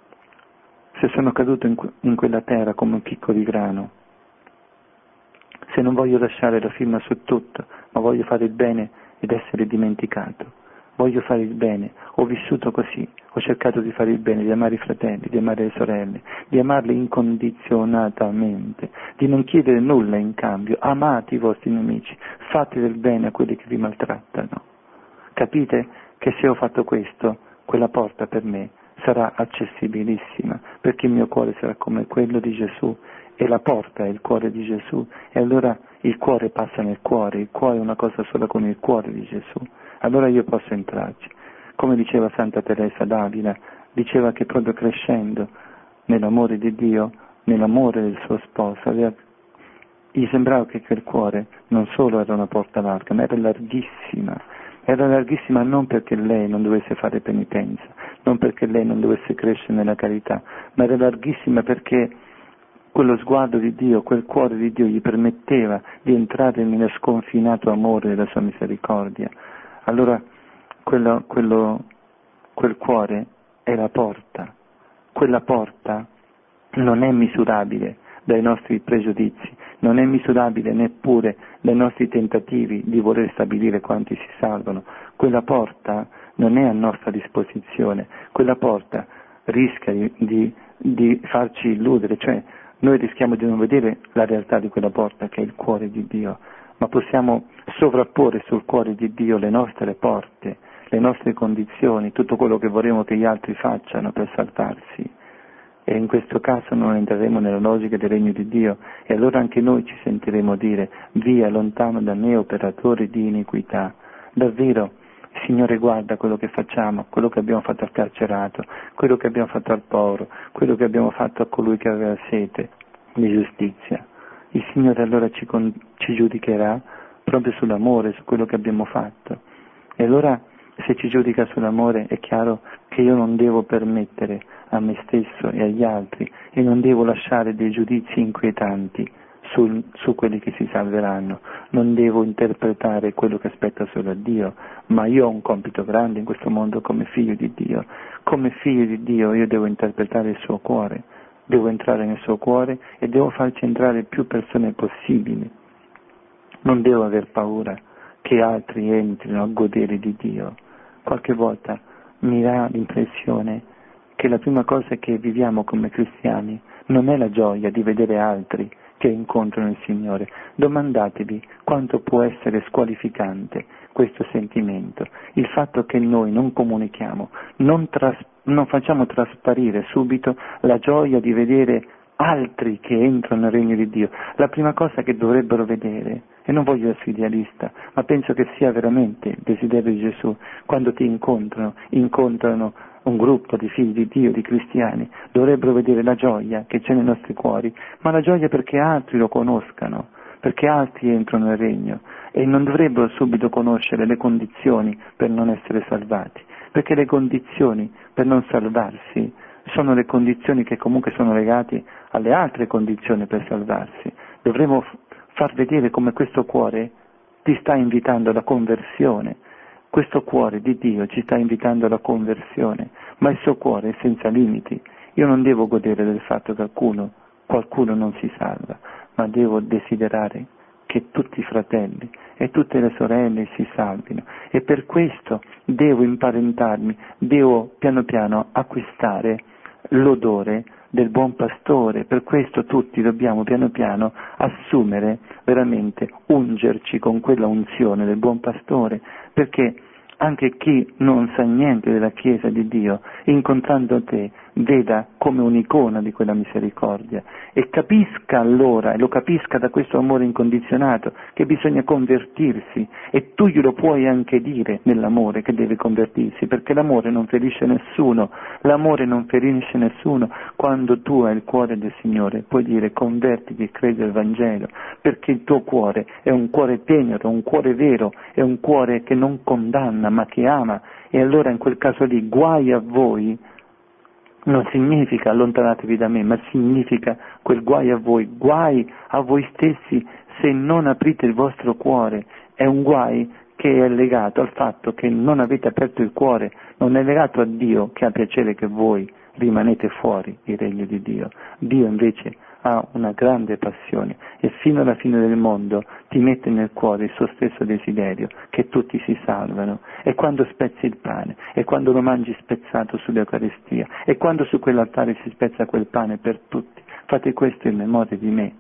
B: se sono caduto in, que- in quella terra come un chicco di grano, se non voglio lasciare la firma su tutto, ma voglio fare il bene ed essere dimenticato, voglio fare il bene, ho vissuto così, ho cercato di fare il bene, di amare i fratelli, di amare le sorelle, di amarli incondizionatamente, di non chiedere nulla in cambio, amate i vostri nemici, fate del bene a quelli che vi maltrattano. Capite che se ho fatto questo, quella porta per me sarà accessibilissima, perché il mio cuore sarà come quello di Gesù, e la porta è il cuore di Gesù, e allora il cuore passa nel cuore, il cuore è una cosa sola con il cuore di Gesù. Allora io posso entrarci. Come diceva Santa Teresa d'Avila, diceva che proprio crescendo nell'amore di Dio, nell'amore del suo sposo, aveva, gli sembrava che quel cuore non solo era una porta larga, ma era larghissima. Era larghissima non perché lei non dovesse fare penitenza, non perché lei non dovesse crescere nella carità, ma era larghissima perché quello sguardo di Dio, quel cuore di Dio gli permetteva di entrare nello sconfinato amore della sua misericordia, allora quello, quello, quel cuore è la porta. Quella porta non è misurabile dai nostri pregiudizi, non è misurabile neppure dai nostri tentativi di voler stabilire quanti si salvano. Quella porta non è a nostra disposizione, quella porta rischia di, di, di farci illudere, cioè noi rischiamo di non vedere la realtà di quella porta che è il cuore di Dio, ma possiamo sovrapporre sul cuore di Dio le nostre porte, le nostre condizioni, tutto quello che vorremmo che gli altri facciano per salvarsi. E in questo caso non entreremo nella logica del regno di Dio e allora anche noi ci sentiremo dire: via, lontano da me, operatore di iniquità. Davvero, Signore, guarda quello che facciamo, quello che abbiamo fatto al carcerato, quello che abbiamo fatto al povero, quello che abbiamo fatto a colui che aveva sete di giustizia. Il Signore allora ci, con, ci giudicherà proprio sull'amore, su quello che abbiamo fatto. E allora, se ci giudica sull'amore, è chiaro che io non devo permettere a me stesso e agli altri e non devo lasciare dei giudizi inquietanti sul, su quelli che si salveranno, non devo interpretare quello che aspetta solo a Dio, ma io ho un compito grande in questo mondo come figlio di Dio. Come figlio di Dio io devo interpretare il suo cuore, devo entrare nel suo cuore e devo farci entrare più persone possibili. Non devo aver paura che altri entrino a godere di Dio. Qualche volta mi dà l'impressione che la prima cosa che viviamo come cristiani non è la gioia di vedere altri che incontrano il Signore. Domandatevi quanto può essere squalificante questo sentimento, il fatto che noi non comunichiamo, non, tras- non facciamo trasparire subito la gioia di vedere altri che entrano nel regno di Dio. La prima cosa che dovrebbero vedere, e non voglio essere idealista, ma penso che sia veramente il desiderio di Gesù, quando ti incontrano, incontrano un gruppo di figli di Dio, di cristiani, dovrebbero vedere la gioia che c'è nei nostri cuori, ma la gioia perché altri lo conoscano, perché altri entrano nel regno, e non dovrebbero subito conoscere le condizioni per non essere salvati, perché le condizioni per non salvarsi sono le condizioni che comunque sono legate alle altre condizioni per salvarsi. Dovremmo far vedere come questo cuore ti sta invitando alla conversione. Questo cuore di Dio ci sta invitando alla conversione, ma il suo cuore è senza limiti. Io non devo godere del fatto che qualcuno, qualcuno non si salva, ma devo desiderare che tutti i fratelli e tutte le sorelle si salvino, e per questo devo imparentarmi, devo piano piano acquistare l'odore del buon pastore. Per questo tutti dobbiamo piano piano assumere, veramente ungerci con quella unzione del buon pastore, perché anche chi non sa niente della Chiesa di Dio, incontrando te, veda come un'icona di quella misericordia e capisca allora, e lo capisca da questo amore incondizionato, che bisogna convertirsi, e tu glielo puoi anche dire nell'amore che deve convertirsi, perché l'amore non ferisce nessuno, l'amore non ferisce nessuno. Quando tu hai il cuore del Signore puoi dire: convertiti e credi al Vangelo, perché il tuo cuore è un cuore tenero, un cuore vero, è un cuore che non condanna ma che ama. E allora in quel caso lì guai a voi non significa allontanatevi da me, ma significa quel guai a voi, guai a voi stessi se non aprite il vostro cuore. È un guai che è legato al fatto che non avete aperto il cuore, non è legato a Dio, che ha piacere che voi rimanete fuori il regno di Dio. Dio invece ha una grande passione e fino alla fine del mondo ti mette nel cuore il suo stesso desiderio, che tutti si salvano. E quando spezzi il pane, e quando lo mangi spezzato sull'Eucaristia, e quando su quell'altare si spezza quel pane per tutti, fate questo in memoria di me,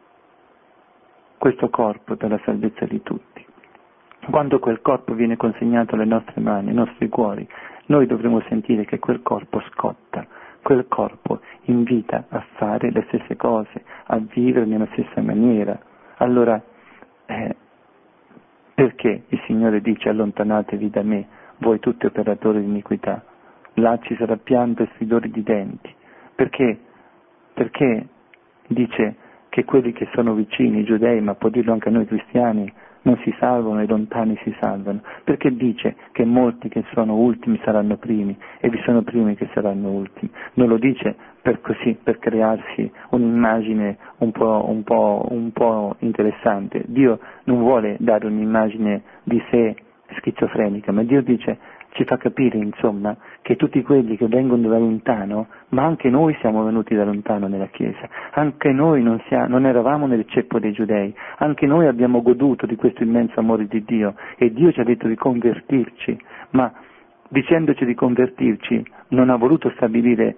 B: questo corpo per la salvezza di tutti. Quando quel corpo viene consegnato alle nostre mani, ai nostri cuori, noi dovremo sentire che quel corpo scotta, quel corpo invita a fare le stesse cose, a vivere nella stessa maniera. Allora, eh, perché il Signore dice: allontanatevi da me, voi tutti operatori di iniquità? Là ci sarà pianto e stridore di denti. Perché? Perché dice: che quelli che sono vicini, i giudei, ma può dirlo anche a noi cristiani, non si salvano e i lontani si salvano, perché dice che molti che sono ultimi saranno primi e vi sono primi che saranno ultimi. Non lo dice per così, per crearsi un'immagine un po', un po', un po' interessante. Dio non vuole dare un'immagine di sé schizofrenica, ma Dio dice, ci fa capire insomma che tutti quelli che vengono da lontano, ma anche noi siamo venuti da lontano nella Chiesa, anche noi non, sia, non eravamo nel ceppo dei giudei, anche noi abbiamo goduto di questo immenso amore di Dio e Dio ci ha detto di convertirci, ma dicendoci di convertirci non ha voluto stabilire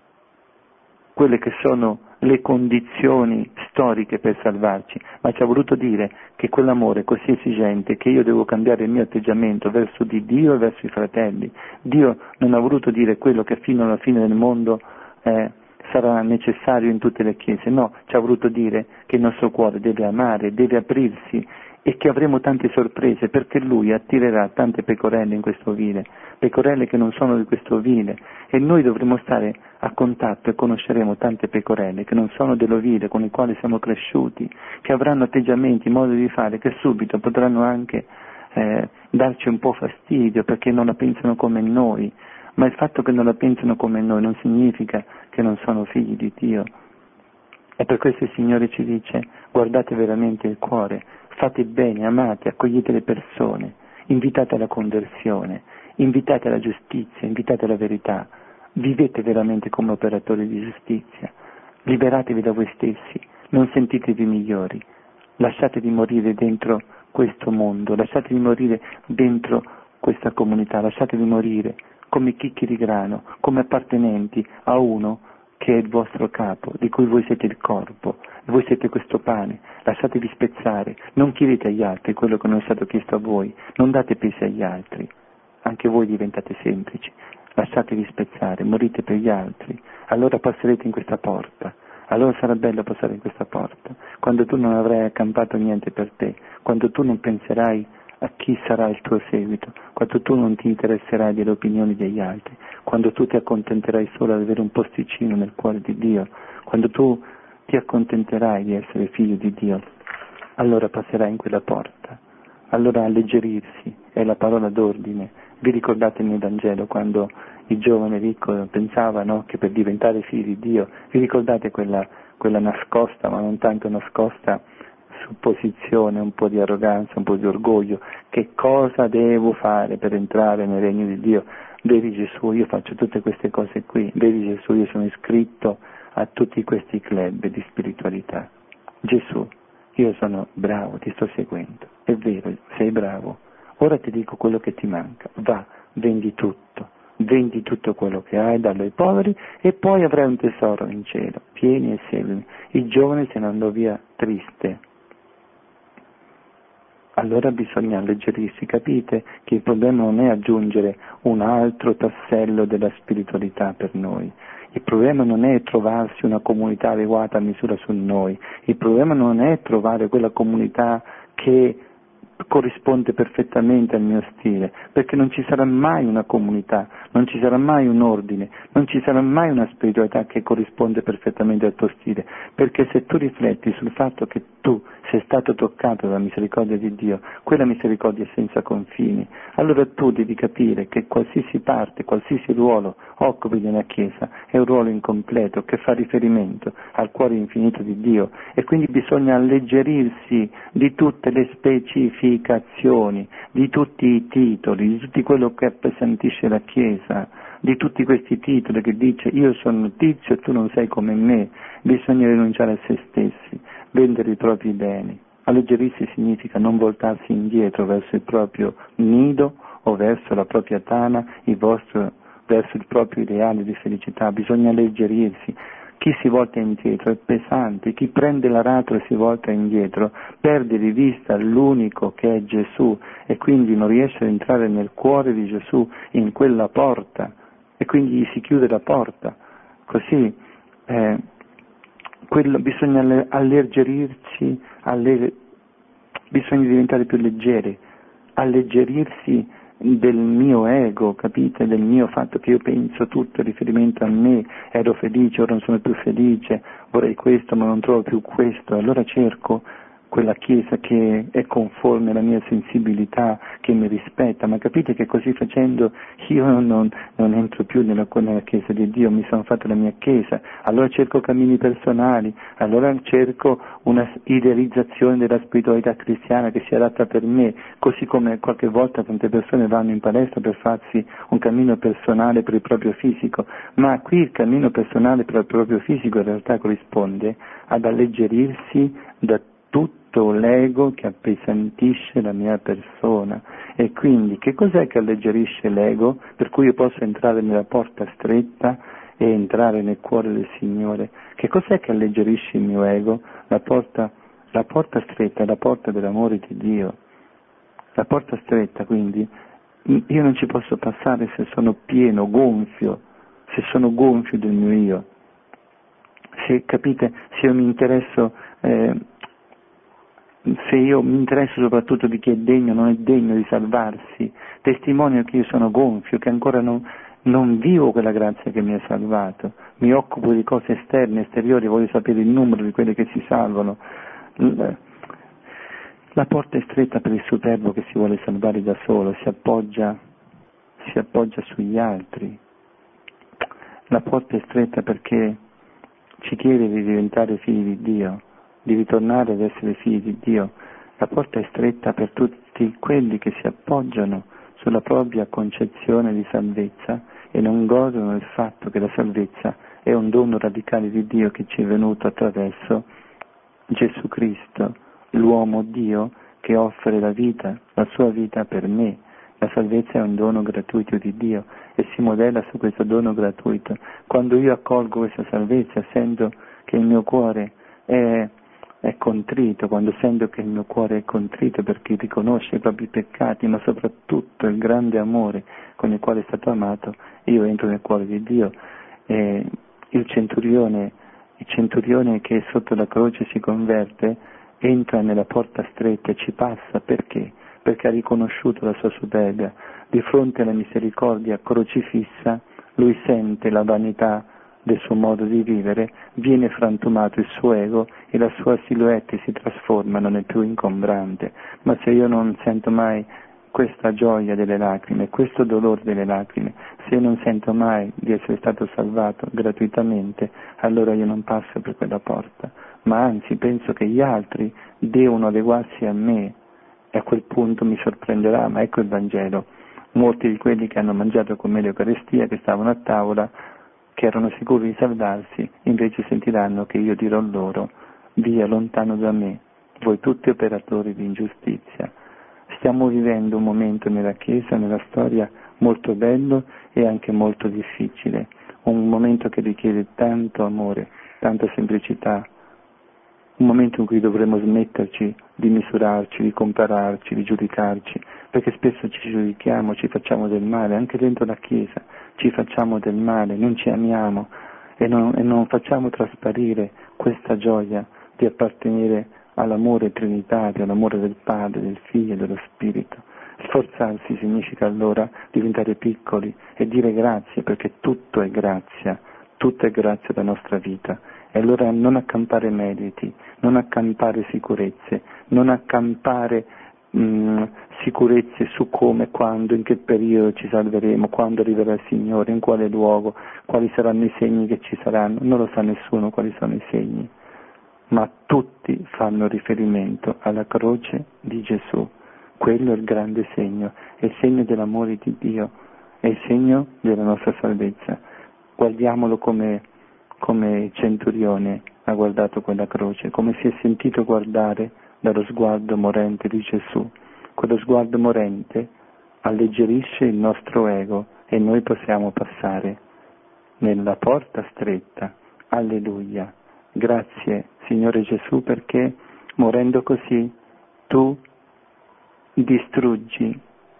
B: quelle che sono le condizioni storiche per salvarci, ma ci ha voluto dire che quell'amore è così esigente che io devo cambiare il mio atteggiamento verso di Dio e verso i fratelli. Dio non ha voluto dire quello che fino alla fine del mondo eh, sarà necessario in tutte le chiese, no, ci ha voluto dire che il nostro cuore deve amare, deve aprirsi e che avremo tante sorprese perché Lui attirerà tante pecorelle in questo ovile, pecorelle che non sono di questo ovile e noi dovremo stare a contatto e conosceremo tante pecorelle che non sono dell'ovile con i quali siamo cresciuti, che avranno atteggiamenti, modi di fare che subito potranno anche eh, darci un po' fastidio perché non la pensano come noi, ma il fatto che non la pensano come noi non significa che non sono figli di Dio. E per questo il Signore ci dice, guardate veramente il cuore, fate bene, amate, accogliete le persone, invitate alla conversione, invitate alla giustizia, invitate alla verità, vivete veramente come operatori di giustizia, liberatevi da voi stessi, non sentitevi migliori, lasciatevi morire dentro questo mondo, lasciatevi morire dentro questa comunità, lasciatevi morire come chicchi di grano, come appartenenti a uno che è il vostro capo, di cui voi siete il corpo, voi siete questo pane, lasciatevi spezzare, non chiedete agli altri quello che non è stato chiesto a voi, non date pesi agli altri, anche voi diventate semplici, lasciatevi spezzare, morite per gli altri, allora passerete in questa porta, allora sarà bello passare in questa porta, quando tu non avrai accampato niente per te, quando tu non penserai a chi sarà il tuo seguito, quando tu non ti interesserai delle opinioni degli altri, quando tu ti accontenterai solo ad avere un posticino nel cuore di Dio, quando tu ti accontenterai di essere figlio di Dio, allora passerai in quella porta, allora alleggerirsi è la parola d'ordine. Vi ricordate nel Vangelo quando il giovane ricco pensava no, che per diventare figli di Dio, vi ricordate quella, quella nascosta, ma non tanto nascosta, supposizione, un po' di arroganza, un po' di orgoglio, che cosa devo fare per entrare nel regno di Dio? Vedi Gesù, io faccio tutte queste cose qui, vedi Gesù, io sono iscritto a tutti questi club di spiritualità. Gesù, io sono bravo, ti sto seguendo, è vero, sei bravo, ora ti dico quello che ti manca, va, vendi tutto, vendi tutto quello che hai, dallo ai poveri e poi avrai un tesoro in cielo, vieni e seguimi. Il giovane se ne andò via triste. Allora bisogna alleggerirsi, capite che il problema non è aggiungere un altro tassello della spiritualità per noi, il problema non è trovarsi una comunità adeguata a misura su noi, il problema non è trovare quella comunità che corrisponde perfettamente al mio stile, perché non ci sarà mai una comunità, non ci sarà mai un ordine, non ci sarà mai una spiritualità che corrisponde perfettamente al tuo stile, perché se tu rifletti sul fatto che tu sei stato toccato dalla misericordia di Dio, quella misericordia è senza confini, allora tu devi capire che qualsiasi parte, qualsiasi ruolo occupi nella Chiesa è un ruolo incompleto che fa riferimento al cuore infinito di Dio e quindi bisogna alleggerirsi di tutte le specificazioni, di tutti i titoli, di tutto quello che appesantisce la Chiesa, di tutti questi titoli che dice io sono tizio e tu non sei come me, bisogna rinunciare a se stessi, vendere i propri beni. Alleggerirsi significa non voltarsi indietro verso il proprio nido o verso la propria tana, il vostro, verso il proprio ideale di felicità, bisogna alleggerirsi. Chi si volta indietro è pesante, chi prende l'aratro e si volta indietro perde di vista l'unico che è Gesù e quindi non riesce ad entrare nel cuore di Gesù in quella porta e quindi gli si chiude la porta. Così eh, quello, bisogna alleggerirsi, alle, bisogna diventare più leggeri. Alleggerirsi del mio ego, capite? Del mio fatto che io penso tutto in riferimento a me, ero felice, ora non sono più felice, vorrei questo ma non trovo più questo, allora cerco quella Chiesa che è conforme alla mia sensibilità, che mi rispetta, ma capite che così facendo io non, non entro più nella, nella Chiesa di Dio, mi sono fatto la mia Chiesa, allora cerco cammini personali, allora cerco una idealizzazione della spiritualità cristiana che sia adatta per me, così come qualche volta tante persone vanno in palestra per farsi un cammino personale per il proprio fisico, ma qui il cammino personale per il proprio fisico in realtà corrisponde ad alleggerirsi da tutto l'ego che appesantisce la mia persona. E quindi che cos'è che alleggerisce l'ego? Per cui io posso entrare nella porta stretta e entrare nel cuore del Signore. Che cos'è che alleggerisce il mio ego? La porta, la porta stretta è la porta dell'amore di Dio. La porta stretta, quindi, io non ci posso passare se sono pieno, gonfio, se sono gonfio del mio io. Se, capite, se io mi interesso... Eh, se io mi interesso soprattutto di chi è degno o non è degno di salvarsi, testimonio che io sono gonfio, che ancora non, non vivo quella grazia che mi ha salvato, mi occupo di cose esterne, esteriori, voglio sapere il numero di quelli che si salvano. La porta è stretta per il superbo che si vuole salvare da solo, si appoggia, si appoggia sugli altri. La porta è stretta perché ci chiede di diventare figli di Dio, di ritornare ad essere figli di Dio. La porta è stretta per tutti quelli che si appoggiano sulla propria concezione di salvezza e non godono del fatto che la salvezza è un dono radicale di Dio che ci è venuto attraverso Gesù Cristo, l'uomo Dio che offre la vita, la sua vita per me. La salvezza è un dono gratuito di Dio e si modella su questo dono gratuito. Quando io accolgo questa salvezza, sento che il mio cuore è è contrito, quando sento che il mio cuore è contrito perché riconosce i propri peccati, ma soprattutto il grande amore con il quale è stato amato, io entro nel cuore di Dio. E il centurione, il centurione che sotto la croce si converte, entra nella porta stretta e ci passa, perché? Perché ha riconosciuto la sua superbia. Di fronte alla misericordia crocifissa, lui sente la vanità del suo modo di vivere, viene frantumato il suo ego e la sua silhouette si trasforma, non è più ingombrante. Ma se io non sento mai questa gioia delle lacrime, questo dolore delle lacrime, se io non sento mai di essere stato salvato gratuitamente, allora io non passo per quella porta, ma anzi penso che gli altri devono adeguarsi a me e a quel punto mi sorprenderà, ma ecco il Vangelo. Molti di quelli che hanno mangiato con me l'Eucaristia, che stavano a tavola, che erano sicuri di salvarsi, invece sentiranno che io dirò loro: via, lontano da me, voi tutti operatori di ingiustizia. Stiamo vivendo un momento nella Chiesa, nella storia, molto bello e anche molto difficile, un momento che richiede tanto amore, tanta semplicità, un momento in cui dovremo smetterci di misurarci, di compararci, di giudicarci, perché spesso ci giudichiamo, ci facciamo del male, anche dentro la Chiesa ci facciamo del male, non ci amiamo e non, e non facciamo trasparire questa gioia di appartenere all'amore trinitario, all'amore del Padre, del Figlio e dello Spirito. Sforzarsi significa allora diventare piccoli e dire grazie, perché tutto è grazia, tutto è grazia della nostra vita. E allora non accampare meriti, non accampare sicurezze, non accampare mh, sicurezze su come, quando, in che periodo ci salveremo, quando arriverà il Signore, in quale luogo, quali saranno i segni che ci saranno. Non lo sa nessuno quali sono i segni, ma tutti fanno riferimento alla croce di Gesù. Quello è il grande segno, è il segno dell'amore di Dio, è il segno della nostra salvezza. Guardiamolo come, come centurione ha guardato quella croce, come si è sentito guardare dallo sguardo morente di Gesù. Quello sguardo morente alleggerisce il nostro ego e noi possiamo passare nella porta stretta. Alleluia. Grazie, Signore Gesù, perché morendo così tu distruggi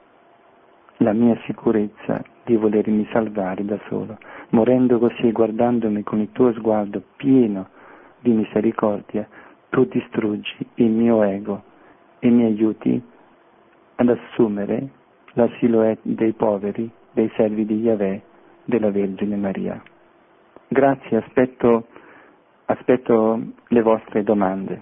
B: la mia sicurezza di volermi salvare da solo. Morendo così, guardandomi con il tuo sguardo pieno di misericordia, tu distruggi il mio ego e mi aiuti ad assumere la silhouette dei poveri, dei servi di Yahweh, della Vergine Maria. Grazie, aspetto, aspetto le vostre domande.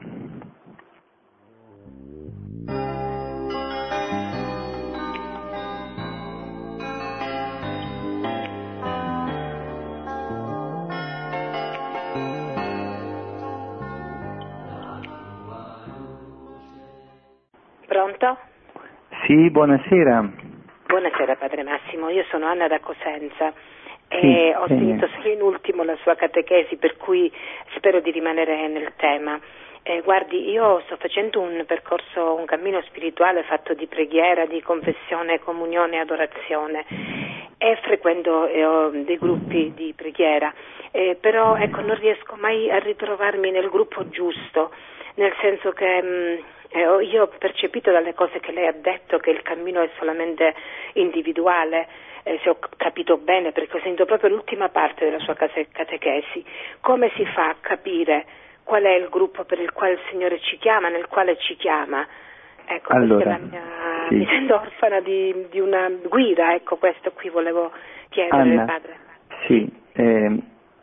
C: Pronto?
B: Sì, buonasera.
C: Buonasera Padre Massimo, io sono Anna da Cosenza e
B: Sì,
C: ho
B: bene.
C: finito solo in ultimo la sua catechesi, per cui spero di rimanere nel tema. Eh, guardi, io sto facendo un percorso, un cammino spirituale fatto di preghiera, di confessione, comunione e adorazione, e frequento eh, ho dei gruppi di preghiera, eh, però ecco, non riesco mai a ritrovarmi nel gruppo giusto, nel senso che mh, eh, io ho percepito dalle cose che lei ha detto che il cammino è solamente individuale, eh, se ho capito bene, perché ho sentito proprio l'ultima parte della sua case- catechesi. Come si fa a capire qual è il gruppo per il quale il Signore ci chiama, nel quale ci chiama? Ecco,
B: Allora,
C: questa è la mia...
B: sì.
C: mi sento orfana di, di una guida, ecco, questo qui volevo chiedere,
B: Anna,
C: Padre.
B: sì, eh,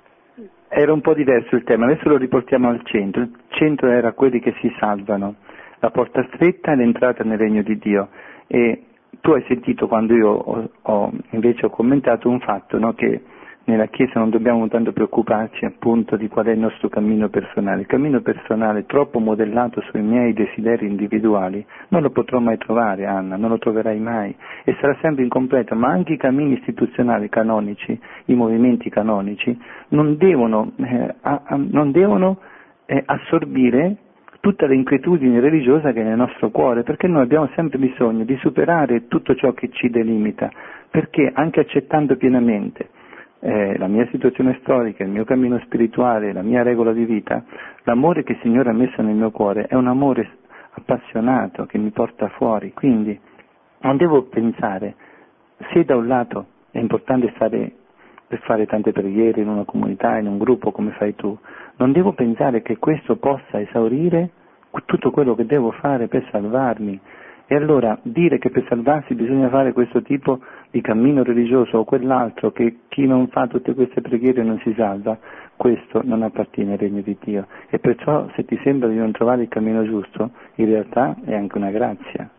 B: era un po' diverso il tema, adesso lo riportiamo al centro. Il centro era quelli che si salvano, la porta stretta e l'entrata nel regno di Dio. E tu hai sentito quando io ho, ho invece ho commentato un fatto, no, che nella Chiesa non dobbiamo tanto preoccuparci appunto di qual è il nostro cammino personale. Il cammino personale troppo modellato sui miei desideri individuali non lo potrò mai trovare, Anna, non lo troverai mai e sarà sempre incompleto, ma anche i cammini istituzionali canonici, i movimenti canonici non devono, eh, a, a, non devono eh, assorbire tutta l'inquietudine religiosa che è nel nostro cuore, perché noi abbiamo sempre bisogno di superare tutto ciò che ci delimita, perché anche accettando pienamente Eh, la mia situazione storica, il mio cammino spirituale, la mia regola di vita, l'amore che il Signore ha messo nel mio cuore è un amore appassionato che mi porta fuori, quindi non devo pensare, se da un lato è importante stare per fare tante preghiere in una comunità, in un gruppo come fai tu, non devo pensare che questo possa esaurire tutto quello che devo fare per salvarmi. E allora dire che per salvarsi bisogna fare questo tipo di cammino religioso o quell'altro, che chi non fa tutte queste preghiere non si salva, questo non appartiene al regno di Dio. E perciò se ti sembra di non trovare il cammino giusto, in realtà è anche una grazia.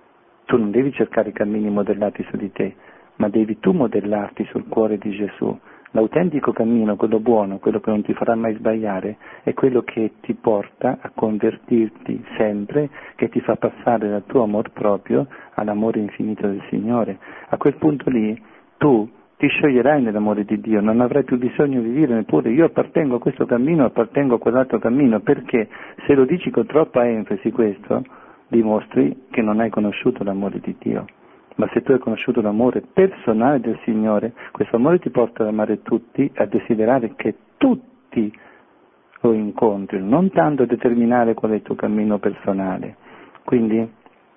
B: Tu non devi cercare cammini modellati su di te, ma devi tu modellarti sul cuore di Gesù. L'autentico cammino, quello buono, quello che non ti farà mai sbagliare, è quello che ti porta a convertirti sempre, che ti fa passare dal tuo amor proprio all'amore infinito del Signore. A quel punto lì tu ti scioglierai nell'amore di Dio, non avrai più bisogno di dire neppure io appartengo a questo cammino, appartengo a quell'altro cammino, perché se lo dici con troppa enfasi questo, dimostri che non hai conosciuto l'amore di Dio. Ma se tu hai conosciuto l'amore personale del Signore, questo amore ti porta ad amare tutti, a desiderare che tutti lo incontrino, non tanto a determinare qual è il tuo cammino personale. Quindi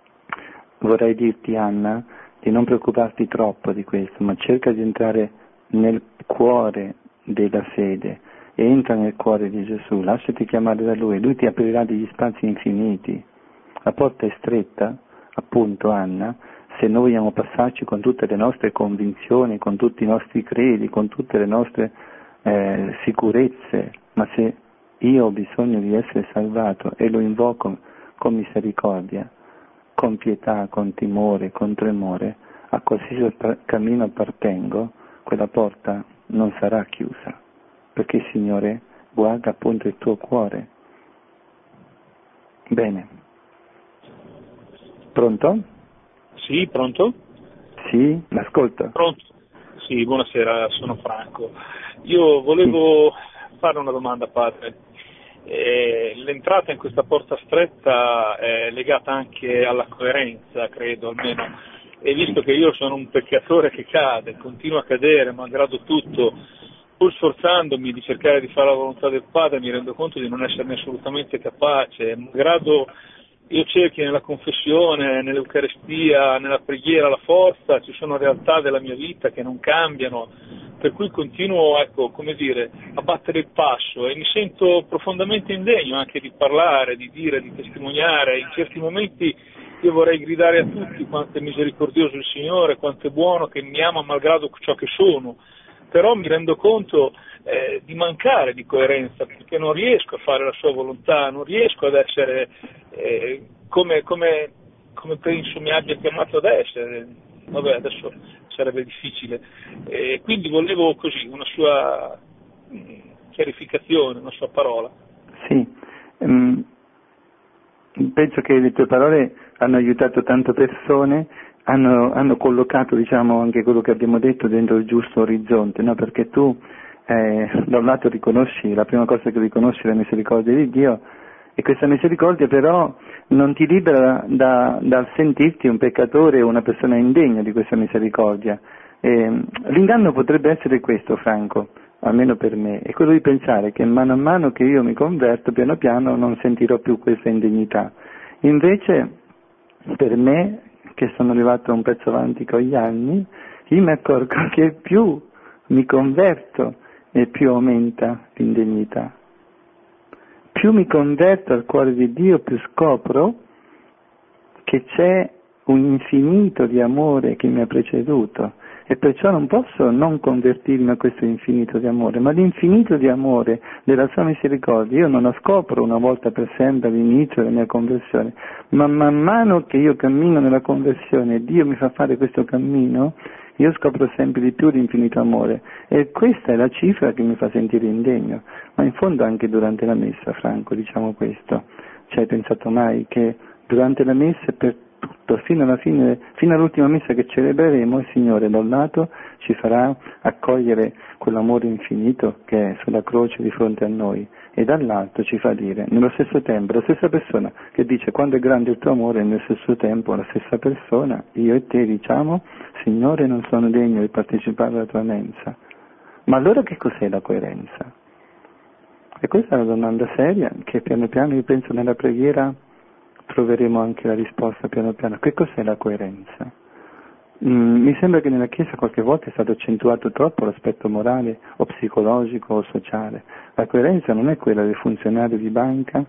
B: vorrei dirti, Anna, di non preoccuparti troppo di questo, ma cerca di entrare nel cuore della fede, entra nel cuore di Gesù, lasciati chiamare da Lui, Lui ti aprirà degli spazi infiniti. La porta è stretta, appunto, Anna, se noi vogliamo passarci con tutte le nostre convinzioni, con tutti i nostri credi, con tutte le nostre eh, sicurezze, ma se io ho bisogno di essere salvato e lo invoco con misericordia, con pietà, con timore, con tremore, a qualsiasi cammino appartengo, quella porta non sarà chiusa, perché il Signore guarda appunto il tuo cuore. Bene. Pronto?
D: Sì, pronto?
B: Sì, l'ascolto.
D: Pronto? Sì, buonasera, sono Franco. Io volevo sì. fare una domanda, padre. Eh, l'entrata in questa porta stretta è legata anche alla coerenza, credo, almeno. E visto che io sono un peccatore che cade, continuo a cadere, malgrado tutto, pur sforzandomi di cercare di fare la volontà del Padre, mi rendo conto di non esserne assolutamente capace, malgrado io cerchi nella confessione, nell'Eucaristia, nella preghiera la forza, ci sono realtà della mia vita che non cambiano, per cui continuo, ecco, come dire, a battere il passo e mi sento profondamente indegno anche di parlare, di dire, di testimoniare. In certi momenti io vorrei gridare a tutti quanto è misericordioso il Signore, quanto è buono, che mi ama malgrado ciò che sono, però mi rendo conto eh, di mancare di coerenza, perché non riesco a fare la sua volontà, non riesco ad essere eh, come, come, come penso mi abbia chiamato ad essere. Vabbè, adesso sarebbe difficile. Eh, quindi volevo così una sua mh, chiarificazione, una sua parola.
B: Sì, um, penso che le tue parole hanno aiutato tante persone, hanno, hanno collocato, diciamo, anche quello che abbiamo detto dentro il giusto orizzonte, no? Perché tu eh, da un lato riconosci, la prima cosa che riconosci è la misericordia di Dio, e questa misericordia però non ti libera da, dal sentirti un peccatore o una persona indegna di questa misericordia. Eh, l'inganno potrebbe essere questo, Franco, almeno per me, è quello di pensare che mano a mano che io mi converto, piano piano non sentirò più questa indegnità. Invece, per me, che sono arrivato un pezzo avanti con gli anni, io mi accorgo che più mi converto e più aumenta l'indegnità. Più mi converto al cuore di Dio, più scopro che c'è un infinito di amore che mi ha preceduto, e perciò non posso non convertirmi a questo infinito di amore, ma l'infinito di amore della sua misericordia io non lo scopro una volta per sempre all'inizio della mia conversione, ma man mano che io cammino nella conversione e Dio mi fa fare questo cammino, io scopro sempre di più l'infinito amore, e questa è la cifra che mi fa sentire indegno. Ma in fondo anche durante la messa, Franco, diciamo questo, ci hai pensato mai che durante la messa, per tutto, fino alla fine, fino all'ultima messa che celebreremo, il Signore da un lato ci farà accogliere quell'amore infinito che è sulla croce di fronte a noi, e dall'altro ci fa dire, nello stesso tempo, la stessa persona che dice quando è grande il tuo amore, nello stesso tempo la stessa persona, io e te, diciamo, Signore, non sono degno di partecipare alla tua mensa. Ma allora che cos'è la coerenza? E questa è una domanda seria che piano piano, io penso, nella preghiera troveremo anche la risposta piano piano. Che cos'è la coerenza? Mm, mi sembra che nella Chiesa qualche volta è stato accentuato troppo l'aspetto morale o psicologico o sociale. La coerenza non è quella del funzionario di banca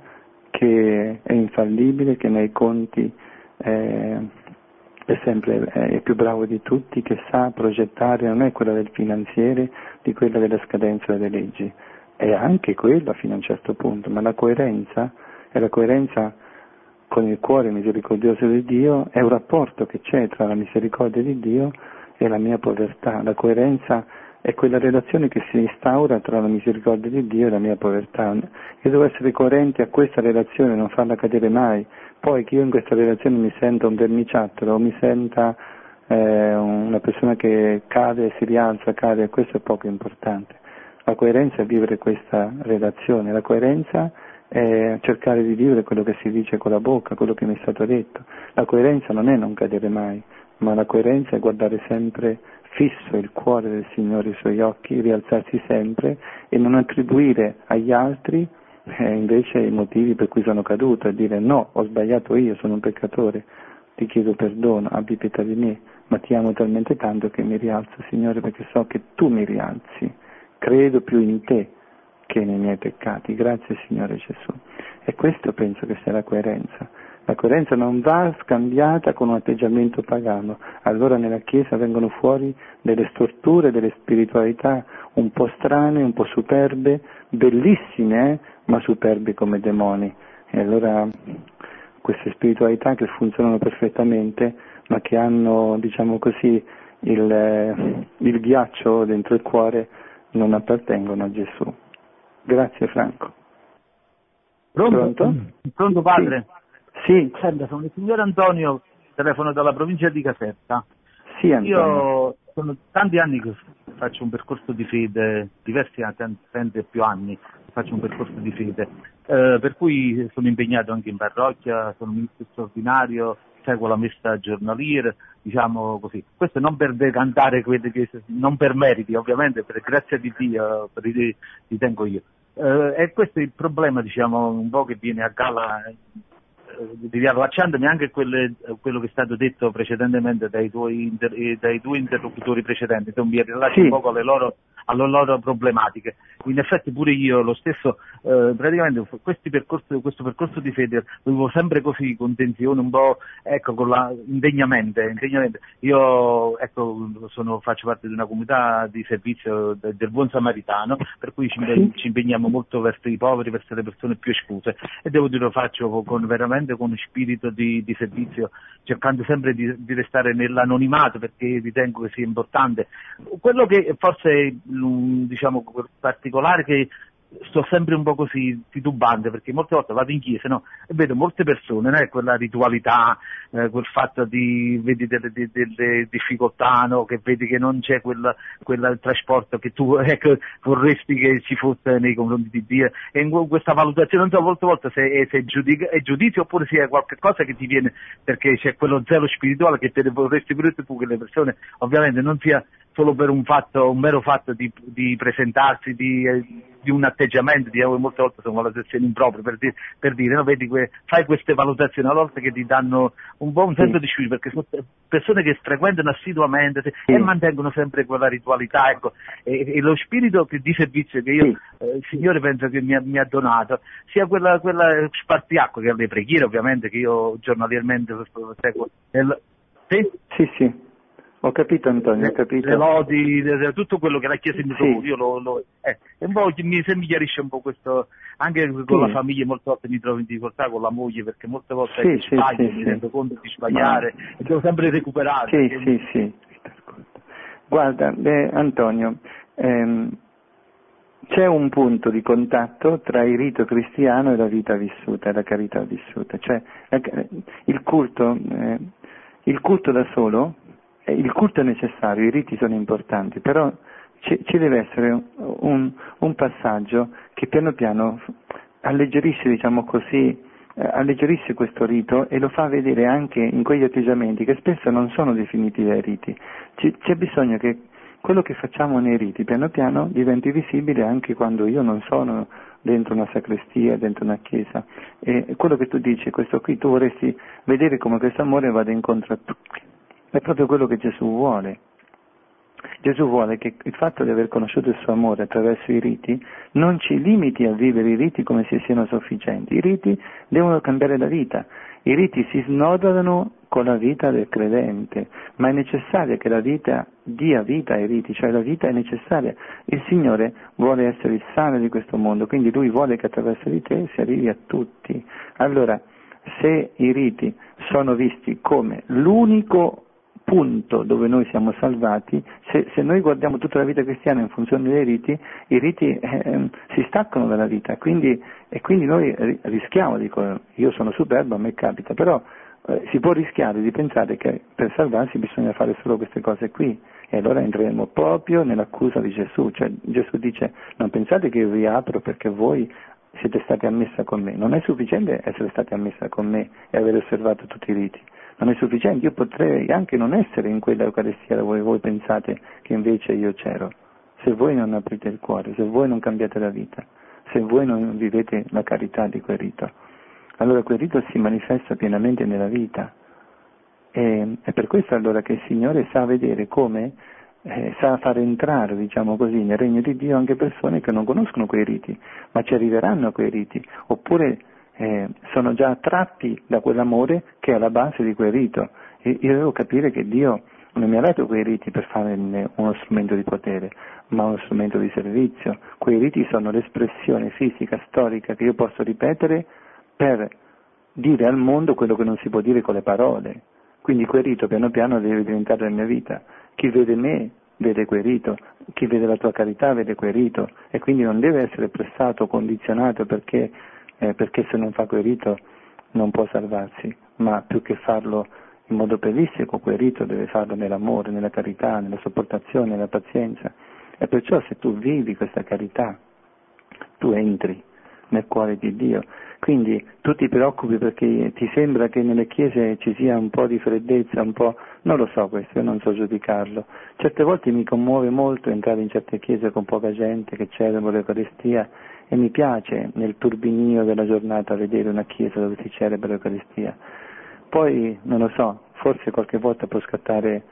B: che è infallibile, che nei conti eh, è sempre è più bravo di tutti, che sa progettare, non è quella del finanziere, di quella della scadenza delle leggi. È anche quella fino a un certo punto, ma la coerenza è la coerenza con il cuore misericordioso di Dio, è un rapporto che c'è tra la misericordia di Dio e la mia povertà. La coerenza è quella relazione che si instaura tra la misericordia di Dio e la mia povertà. Io devo essere coerente a questa relazione, non farla cadere mai. Poi che io in questa relazione mi senta un verniciattolo, o mi senta eh, una persona che cade e si rialza, cade, questo è poco importante. La coerenza è vivere questa relazione, la coerenza è cercare di vivere quello che si dice con la bocca, quello che mi è stato detto. La coerenza non è non cadere mai, ma la coerenza è guardare sempre fisso il cuore del Signore, i suoi occhi, rialzarsi sempre e non attribuire agli altri eh, invece i motivi per cui sono caduto, e dire no, ho sbagliato io, sono un peccatore, ti chiedo perdono, abbi pietà di me, ma ti amo talmente tanto che mi rialzo, Signore, perché so che tu mi rialzi, credo più in te che nei miei peccati, grazie Signore Gesù. E questo penso che sia la coerenza. La coerenza non va scambiata con un atteggiamento pagano, allora nella Chiesa vengono fuori delle storture, delle spiritualità un po' strane, un po' superbe, bellissime, eh? ma superbe come demoni. E allora queste spiritualità che funzionano perfettamente, ma che hanno, diciamo così, il, il ghiaccio dentro il cuore, non appartengono a Gesù. Grazie Franco.
E: Pronto?
B: Pronto?
E: Pronto padre?
B: Sì.
E: Senta, sono il signor Antonio, telefono dalla provincia di Caserta.
B: Sì, Antonio.
E: Io sono tanti anni che faccio un percorso di fede, diversi anni, più anni, faccio un percorso di fede, eh, per cui sono impegnato anche in parrocchia, sono ministro straordinario, seguo la messa giornaliera, diciamo così. Questo non per decantare quelli che, non per meriti ovviamente, per grazia di Dio, per i, ritengo io. Eh, e questo è il problema, diciamo, un po' che viene a galla, eh, riallacciandomi anche a quelle, quello che è stato detto precedentemente dai tuoi, inter, dai tuoi interlocutori precedenti, tu mi rilasci sì. un po' alle loro, alle loro problematiche. In effetti pure io lo stesso, eh, praticamente questi percorsi, questo percorso di fede lo vivo sempre così, con tensione, un po', ecco, con la, indegnamente, indegnamente. Io, ecco, sono, faccio parte di una comunità di servizio de, del Buon Samaritano, per cui ci,
B: Sì.
E: ci impegniamo molto verso i poveri, verso le persone più escluse, e devo dire lo faccio con, veramente con spirito di, di servizio, cercando sempre di, di restare nell'anonimato, perché ritengo che sia importante. Quello che forse, diciamo, particolare, che sto sempre un po' così titubante, perché molte volte vado in chiesa, no? E vedo molte persone, no? Quella ritualità, eh, quel fatto di, vedi delle, delle, delle difficoltà, no? Che vedi che non c'è quel, quel trasporto che tu, ecco, vorresti che ci fosse nei confronti di Dio, e in questa valutazione, non so, molte volte se è, se è, giudic- è giudizio, oppure se è qualche cosa che ti viene, perché c'è quello zelo spirituale che te ne vorresti pure tu, che le persone, ovviamente, non sia solo per un fatto, un mero fatto di, di presentarsi, di, eh, di un atteggiamento, di, molte volte sono valutazioni improprie, per, di, per dire, no, vedi, que, fai queste valutazioni a volte che ti danno un po' un senso
B: sì.
E: di spirito, perché sono persone che frequentano assiduamente, sì,
B: sì.
E: e mantengono sempre quella ritualità, ecco, e, e lo spirito di servizio che io,
B: sì.
E: eh, il Signore penso che mi ha, mi ha donato, sia quella, quella spartiacque, che le preghiere, ovviamente, che io giornaliamente seguo. Sì?
B: Sì, sì. Ho capito, Antonio, ho capito.
E: Le lodi, tutto quello che la Chiesa mi
B: sì.
E: io lo, lo eh, e un po' mi, se mi chiarisce un po' questo, anche con
B: sì.
E: la famiglia molte volte mi trovo in difficoltà con la moglie, perché molte volte
B: sì,
E: che
B: sì,
E: sbaglio,
B: sì,
E: mi
B: sì.
E: rendo conto di sbagliare, Ma... e devo sempre recuperare.
B: Sì,
E: perché...
B: sì, sì. Guarda, beh, Antonio, ehm, c'è un punto di contatto tra il rito cristiano e la vita vissuta, e la carità vissuta. Cioè, il culto, eh, il culto da solo, il culto è necessario, i riti sono importanti, però ci, ci deve essere un, un passaggio che piano piano alleggerisce, diciamo così, eh, alleggerisce questo rito e lo fa vedere anche in quegli atteggiamenti che spesso non sono definiti dai riti. Ci, c'è bisogno che quello che facciamo nei riti piano piano diventi visibile anche quando io non sono dentro una sacrestia, dentro una chiesa. E quello che tu dici, questo qui, tu vorresti vedere come questo amore vada incontro a tutti. È proprio quello che Gesù vuole. Gesù vuole che il fatto di aver conosciuto il suo amore attraverso i riti non ci limiti a vivere i riti come se siano sufficienti. I riti devono cambiare la vita. I riti si snodano con la vita del credente, ma è necessario che la vita dia vita ai riti, cioè la vita è necessaria. Il Signore vuole essere il sale di questo mondo, quindi Lui vuole che attraverso di te si arrivi a tutti. Allora, se i riti sono visti come l'unico punto dove noi siamo salvati, se, se noi guardiamo tutta la vita cristiana in funzione dei riti, i riti eh, si staccano dalla vita, quindi, e quindi noi rischiamo, dico, io sono superbo, a me capita, però eh, si può rischiare di pensare che per salvarsi bisogna fare solo queste cose qui, e allora entreremo proprio nell'accusa di Gesù, cioè Gesù dice, non pensate che io vi apro perché voi siete stati ammessa con me, non è sufficiente essere stati ammessa con me e aver osservato tutti i riti, non è sufficiente, io potrei anche non essere in quella Eucaristia dove voi pensate che invece io c'ero, se voi non aprite il cuore, se voi non cambiate la vita, se voi non vivete la carità di quel rito, allora quel rito si manifesta pienamente nella vita, e è per questo allora che il Signore sa vedere come, eh, sa far entrare, diciamo così, nel regno di Dio anche persone che non conoscono quei riti, ma ci arriveranno a quei riti, oppure Eh, sono già attratti da quell'amore che è alla base di quel rito. E io devo capire che Dio non mi ha dato quei riti per farne uno strumento di potere, ma uno strumento di servizio. Quei riti sono l'espressione fisica, storica che io posso ripetere per dire al mondo quello che non si può dire con le parole. Quindi quel rito piano piano deve diventare la mia vita. Chi vede me vede quel rito, chi vede la tua carità vede quel rito, e quindi non deve essere pressato, condizionato perché Eh, perché se non fa quel rito non può salvarsi, ma più che farlo in modo pelistico, quel rito deve farlo nell'amore, nella carità, nella sopportazione, nella pazienza. E perciò se tu vivi questa carità, tu entri nel cuore di Dio. Quindi tu ti preoccupi perché ti sembra che nelle chiese ci sia un po' di freddezza, un po'... non lo so questo, io non so giudicarlo. Certe volte mi commuove molto entrare in certe chiese con poca gente che celebra l'Eucaristia, e mi piace nel turbinio della giornata vedere una chiesa dove si celebra l'Eucaristia. Poi, non lo so, forse qualche volta può scattare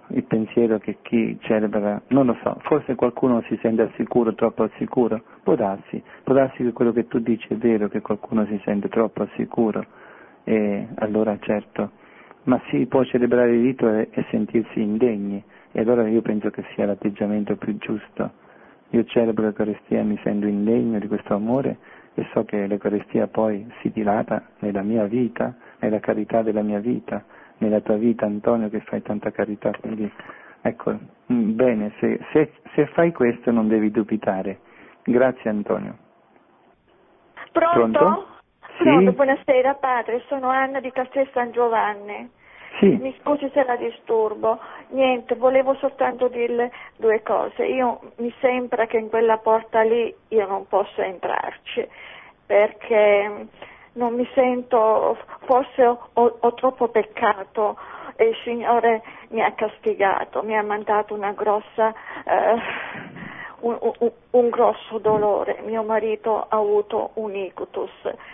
B: il pensiero che chi celebra, non lo so, forse qualcuno si sente al sicuro, troppo al sicuro, può darsi, può darsi che quello che tu dici è vero, che qualcuno si sente troppo al sicuro, e allora certo, ma si può celebrare il rito e, e sentirsi indegni, e allora io penso che sia l'atteggiamento più giusto. Io celebro l'Eucaristia e mi sento indegno di questo amore e so che l'Eucaristia poi si dilata nella mia vita, nella carità della mia vita, nella tua vita, Antonio, che fai tanta carità. Quindi ecco, bene, se, se, se fai questo non devi dubitare. Grazie Antonio.
F: Pronto?
B: Pronto?
F: Pronto,
B: Sì?
F: buonasera padre, sono Anna di Castel San Giovanni.
B: Sì.
F: Mi scusi se la disturbo. Niente, volevo soltanto dirle due cose. Io mi sembra che in quella porta lì io non posso entrarci, perché non mi sento, forse ho, ho, ho troppo peccato e il Signore mi ha castigato, mi ha mandato una grossa, eh, un, un, un grosso dolore. Mio marito ha avuto un ictus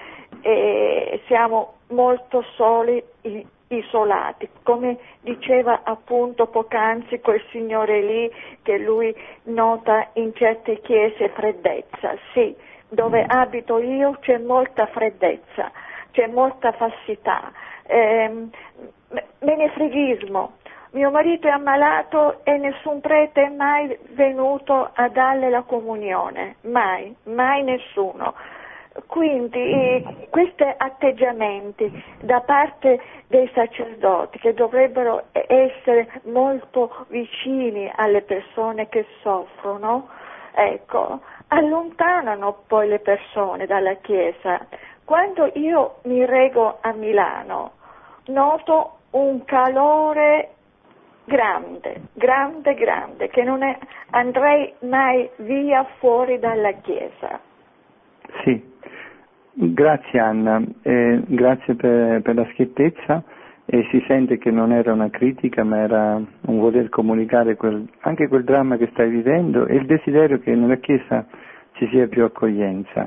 F: e siamo molto soli, isolati, come diceva appunto poc'anzi quel signore lì, che lui nota in certe chiese freddezza. Sì, dove abito io c'è molta freddezza, c'è molta falsità, ehm, menefreghismo. Mio marito è ammalato e nessun prete è mai venuto a darle la comunione, mai, mai nessuno. Quindi eh, questi atteggiamenti da parte dei sacerdoti, che dovrebbero essere molto vicini alle persone che soffrono, ecco, allontanano poi le persone dalla Chiesa. Quando io mi rego a Milano, noto un calore grande, grande, grande, che non è, andrei mai via fuori dalla Chiesa.
B: Sì. Grazie Anna, eh, grazie per, per la schiettezza, e si sente che non era una critica ma era un voler comunicare quel, anche quel dramma che stai vivendo e il desiderio che nella Chiesa ci sia più accoglienza.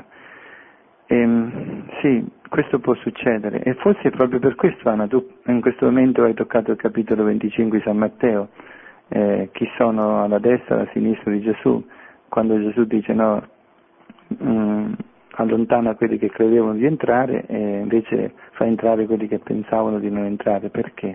B: E, sì, questo può succedere e forse proprio per questo Anna, tu in questo momento hai toccato il capitolo venticinque di San Matteo, eh, chi sono alla destra e alla sinistra di Gesù, quando Gesù dice no, mm, allontana quelli che credevano di entrare e invece fa entrare quelli che pensavano di non entrare. Perché?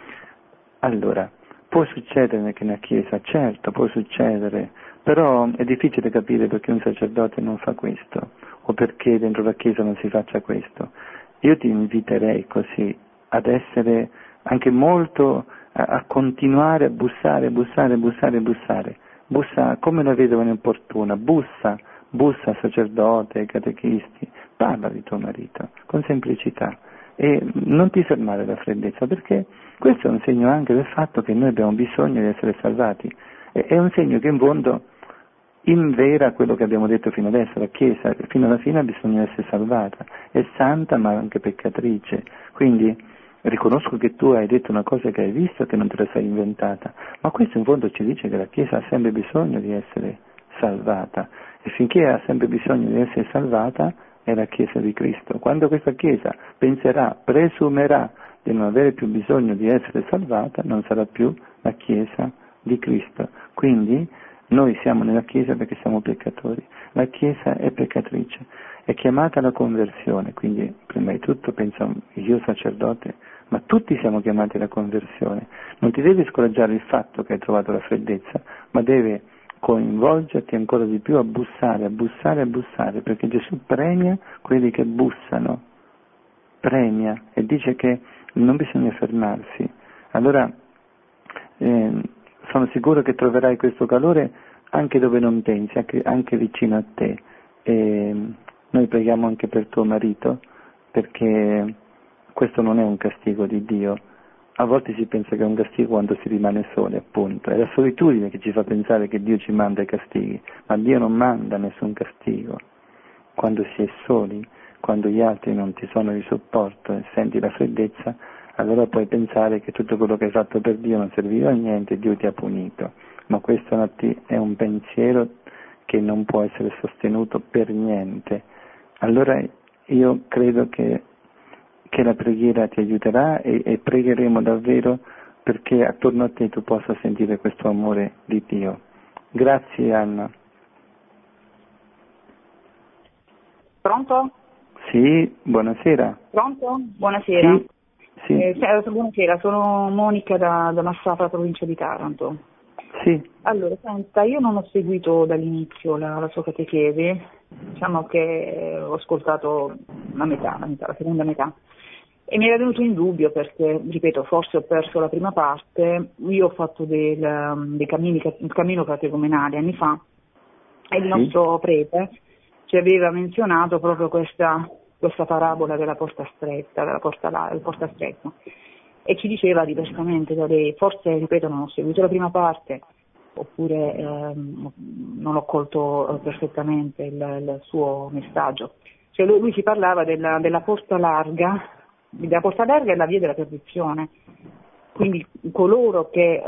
B: Allora, può succedere che nella Chiesa, certo, può succedere, però è difficile capire perché un sacerdote non fa questo, o perché dentro la Chiesa non si faccia questo. Io ti inviterei così ad essere anche molto, a, a continuare a bussare, bussare, bussare, bussare, bussa come la vedova inopportuna, bussa, bussa al sacerdote, ai catechisti, parla di tuo marito con semplicità e non ti fermare alla freddezza, perché questo è un segno anche del fatto che noi abbiamo bisogno di essere salvati, è un segno che in fondo invera quello che abbiamo detto fino adesso, la Chiesa fino alla fine ha bisogno di essere salvata, è santa ma anche peccatrice, quindi riconosco che tu hai detto una cosa che hai visto, che non te la sei inventata, ma questo in fondo ci dice che la Chiesa ha sempre bisogno di essere salvata, e finché ha sempre bisogno di essere salvata è la Chiesa di Cristo. Quando questa Chiesa penserà, presumerà di non avere più bisogno di essere salvata, non sarà più la Chiesa di Cristo. Quindi noi siamo nella Chiesa perché siamo peccatori, la Chiesa è peccatrice, è chiamata alla conversione, quindi prima di tutto pensa io sacerdote, ma tutti siamo chiamati alla conversione. Non ti devi scoraggiare il fatto che hai trovato la freddezza, ma deve coinvolgerti ancora di più a bussare, a bussare, a bussare, perché Gesù premia quelli che bussano, premia e dice che non bisogna fermarsi. Allora eh, sono sicuro che troverai questo calore anche dove non pensi, anche, anche vicino a te. E noi preghiamo anche per tuo marito, perché questo non è un castigo di Dio. A volte si pensa che è un castigo quando si rimane soli, appunto. È la solitudine che ci fa pensare che Dio ci manda i castighi, ma Dio non manda nessun castigo. Quando si è soli, quando gli altri non ti sono di supporto e senti la freddezza, allora puoi pensare che tutto quello che hai fatto per Dio non serviva a niente e Dio ti ha punito. Ma questo è un pensiero che non può essere sostenuto per niente. Allora io credo che che la preghiera ti aiuterà e, e pregheremo davvero perché attorno a te tu possa sentire questo amore di Dio. Grazie Anna.
G: Pronto?
B: Sì, buonasera.
G: Pronto? Buonasera.
B: Sì, sì.
G: Eh, buonasera, sono Monica da, da Massafra, provincia di Taranto.
B: Sì.
G: Allora, senta, io non ho seguito dall'inizio la, la sua catechesi, diciamo che ho ascoltato la metà, la metà, la seconda metà, e mi era venuto in dubbio perché, ripeto, forse ho perso la prima parte. Io ho fatto del, dei cammini, un cammino catecumenale anni fa, e il
B: Sì.
G: nostro prete ci aveva menzionato proprio questa, questa parabola della porta stretta, della porta, la, della porta stretta, e ci diceva diversamente da lei. Forse, ripeto, non ho seguito la prima parte, oppure ehm, non ho colto perfettamente il, il suo messaggio. Cioè lui, lui ci parlava della, della porta larga, della porta larga è la via della perdizione, quindi coloro che,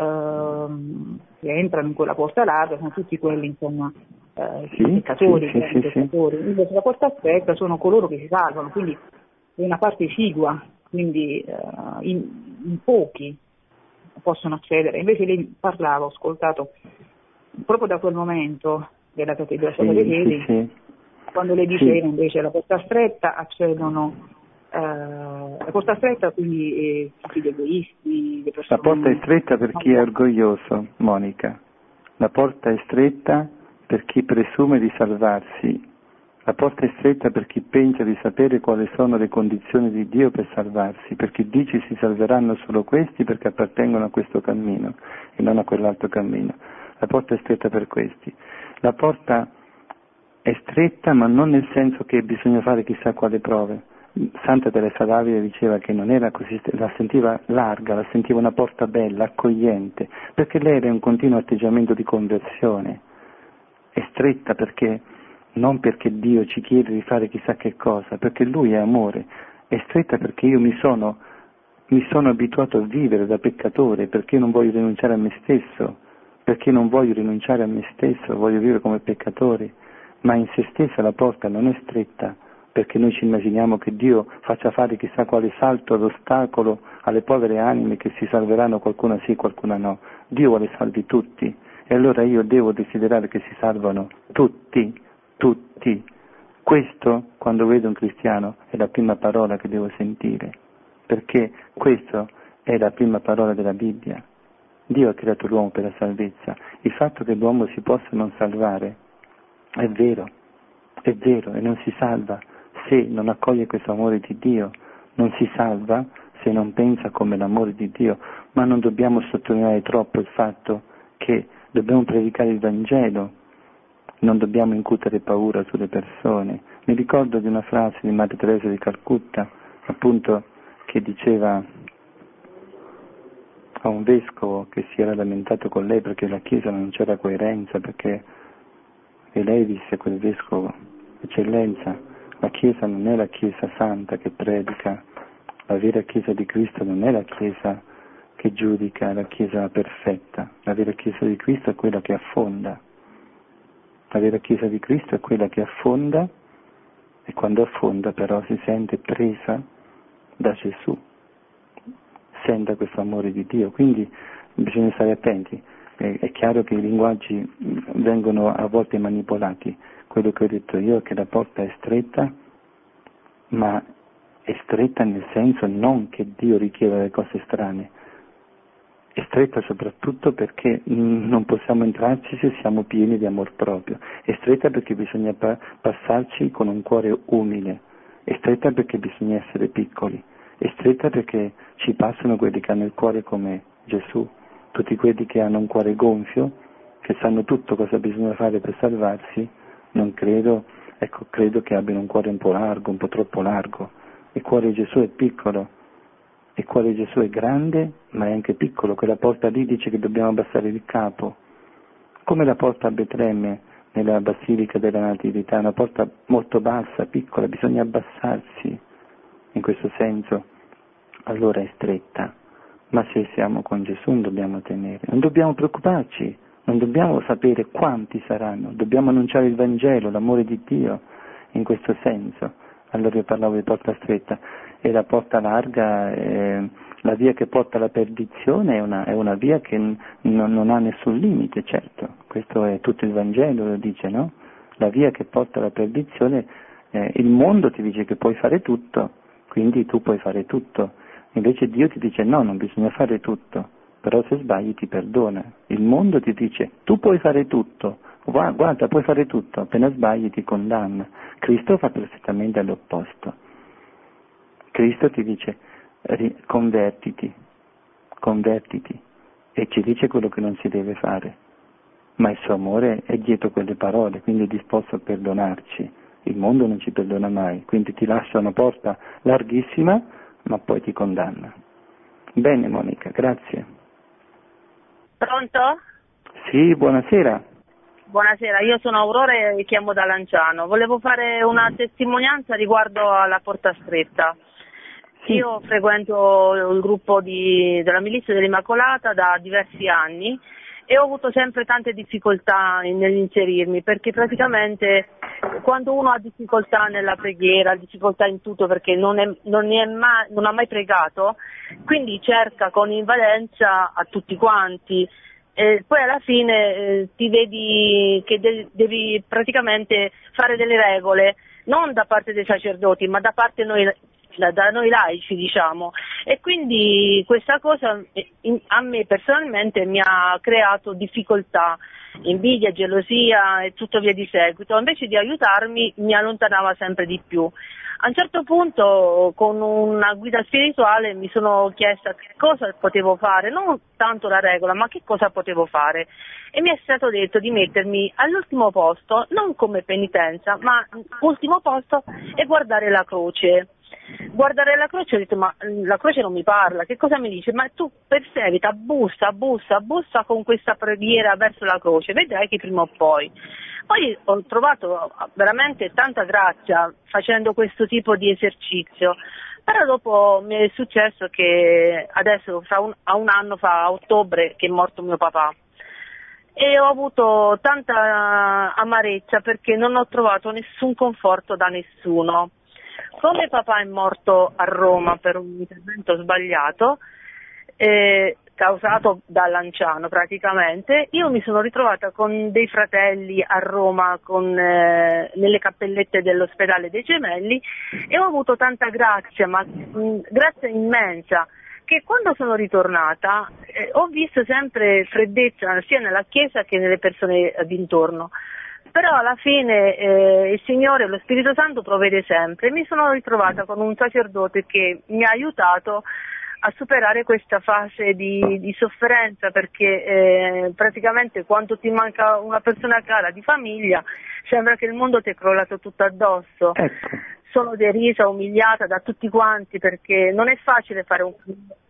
G: ehm, che entrano in quella porta larga sono tutti quelli, insomma, eh,
B: Sì,
G: peccatori,
B: sì, sì,
G: peccatori.
B: sì.
G: Invece la porta stretta sono coloro che si salvano, quindi è una parte esigua, quindi eh, in, in pochi possono accedere. Invece lei parlava, ho ascoltato proprio da quel momento della catedra
B: Sì,
G: catechesi,
B: sì, sì.
G: quando lei diceva
B: Sì.
G: invece la porta stretta accedono eh, la porta stretta, quindi eh, tutti gli egoisti, le persone.
B: La porta è stretta per chi è orgoglioso, Monica. La porta è stretta per chi presume di salvarsi. La porta è stretta per chi pensa di sapere quali sono le condizioni di Dio per salvarsi, per chi dice si salveranno solo questi perché appartengono a questo cammino e non a quell'altro cammino. La porta è stretta per questi. La porta è stretta ma non nel senso che bisogna fare chissà quale prove. Santa Teresa d'Avila diceva che non era così, la sentiva larga, la sentiva una porta bella, accogliente, perché lei era in un continuo atteggiamento di conversione. È stretta perché non perché Dio ci chiede di fare chissà che cosa, perché Lui è amore. È stretta perché io mi sono, mi sono abituato a vivere da peccatore, perché non voglio rinunciare a me stesso, perché non voglio rinunciare a me stesso, voglio vivere come peccatore, ma in se stessa la porta non è stretta, perché noi ci immaginiamo che Dio faccia fare chissà quale salto ad ostacolo alle povere anime che si salveranno, qualcuna sì, qualcuna no. Dio vuole salvi tutti, e allora io devo desiderare che si salvano tutti, tutti. Questo, quando vedo un cristiano, è la prima parola che devo sentire, perché questo è la prima parola della Bibbia. Dio ha creato l'uomo per la salvezza. Il fatto che l'uomo si possa non salvare è vero, è vero, e non si salva se non accoglie questo amore di Dio, non si salva se non pensa come l'amore di Dio, ma non dobbiamo sottolineare troppo il fatto che dobbiamo predicare il Vangelo, non dobbiamo incutere paura sulle persone. Mi ricordo di una frase di Madre Teresa di Calcutta, appunto, che diceva a un vescovo che si era lamentato con lei perché la Chiesa non c'era coerenza, perché e lei disse a quel vescovo: Eccellenza, la Chiesa non è la Chiesa santa che predica, la vera Chiesa di Cristo non è la Chiesa che giudica, la Chiesa perfetta, la vera Chiesa di Cristo è quella che affonda, la vera Chiesa di Cristo è quella che affonda, e quando affonda però si sente presa da Gesù, sente questo amore di Dio, quindi bisogna stare attenti. È chiaro che i linguaggi vengono a volte manipolati. Quello che ho detto io è che la porta è stretta, ma è stretta nel senso non che Dio richieda le cose strane, è stretta soprattutto perché non possiamo entrarci se siamo pieni di amor proprio, è stretta perché bisogna pa- passarci con un cuore umile, è stretta perché bisogna essere piccoli, è stretta perché ci passano quelli che hanno il cuore come Gesù. Tutti quelli che hanno un cuore gonfio, che sanno tutto cosa bisogna fare per salvarsi, non credo, ecco, credo che abbiano un cuore un po' largo, un po' troppo largo. Il cuore di Gesù è piccolo, il cuore di Gesù è grande, ma è anche piccolo. Quella porta lì dice che dobbiamo abbassare il capo, come la porta a Betlemme nella Basilica della Natività, una porta molto bassa, piccola, bisogna abbassarsi in questo senso, allora è stretta. Ma se siamo con Gesù non dobbiamo temere, non dobbiamo preoccuparci, non dobbiamo sapere quanti saranno, dobbiamo annunciare il Vangelo, l'amore di Dio in questo senso. allora io parlavo di porta stretta, e la porta larga, eh, la via che porta alla perdizione è una, è una via che n- non, non ha nessun limite, certo, questo è tutto il Vangelo, lo dice, no? La via che porta alla perdizione, eh, il mondo ti dice che puoi fare tutto, quindi tu puoi fare tutto, invece Dio ti dice no, non bisogna fare tutto, però se sbagli ti perdona. Il mondo ti dice tu puoi fare tutto, guarda, puoi fare tutto, appena sbagli ti condanna. Cristo fa perfettamente all'opposto. Cristo ti dice convertiti, convertiti, e ci dice quello che non si deve fare, ma il suo amore è dietro quelle parole, quindi è disposto a perdonarci. Il mondo non ci perdona mai, quindi ti lascia una porta larghissima, ma poi ti condanna. Bene Monica, grazie.
H: Pronto?
B: Sì, buonasera.
H: Buonasera, io sono Aurora e chiamo da Lanciano. Volevo fare una testimonianza riguardo alla porta stretta. Sì. Io frequento il gruppo di, della Milizia dell'Immacolata da diversi anni e ho avuto sempre tante difficoltà nell'inserirmi, perché praticamente quando uno ha difficoltà nella preghiera, difficoltà in tutto perché non, è, non, è mai, non ha mai pregato, quindi cerca con invadenza a tutti quanti. E poi alla fine eh, ti vedi che de- devi praticamente fare delle regole, non da parte dei sacerdoti, ma da parte noi, da, da noi laici, diciamo. E quindi questa cosa in, a me personalmente mi ha creato difficoltà, invidia, gelosia e tutto via di seguito. Invece di aiutarmi mi allontanava sempre di più. A un certo punto, con una guida spirituale, mi sono chiesta che cosa potevo fare, non tanto la regola, ma che cosa potevo fare. E mi è stato detto di mettermi all'ultimo posto, non come penitenza, ma ultimo posto, e guardare la croce. Guardare la croce, ho detto, ma la croce non mi parla, che cosa mi dice? Ma tu perseguita, bussa, bussa, bussa con questa preghiera verso la croce, vedrai che prima o poi. Poi ho trovato veramente tanta grazia facendo questo tipo di esercizio, però dopo mi è successo che adesso fra un, a un anno fa, a ottobre, che è morto mio papà, e ho avuto tanta amarezza perché non ho trovato nessun conforto da nessuno. Come papà è morto a Roma per un intervento sbagliato, eh, causato da Lanciano praticamente, io mi sono ritrovata con dei fratelli a Roma con, eh, nelle cappellette dell'ospedale dei Gemelli, e ho avuto tanta grazia, ma mh, grazia immensa, che quando sono ritornata eh, ho visto sempre freddezza sia nella chiesa che nelle persone d'intorno. Però alla fine eh, il Signore, lo Spirito Santo provvede sempre. Mi sono ritrovata con un sacerdote che mi ha aiutato a superare questa fase di, di sofferenza, perché eh, praticamente quando ti manca una persona cara di famiglia sembra che il mondo ti è crollato tutto addosso.
B: Ecco.
H: Sono derisa, umiliata da tutti quanti, perché non è facile fare un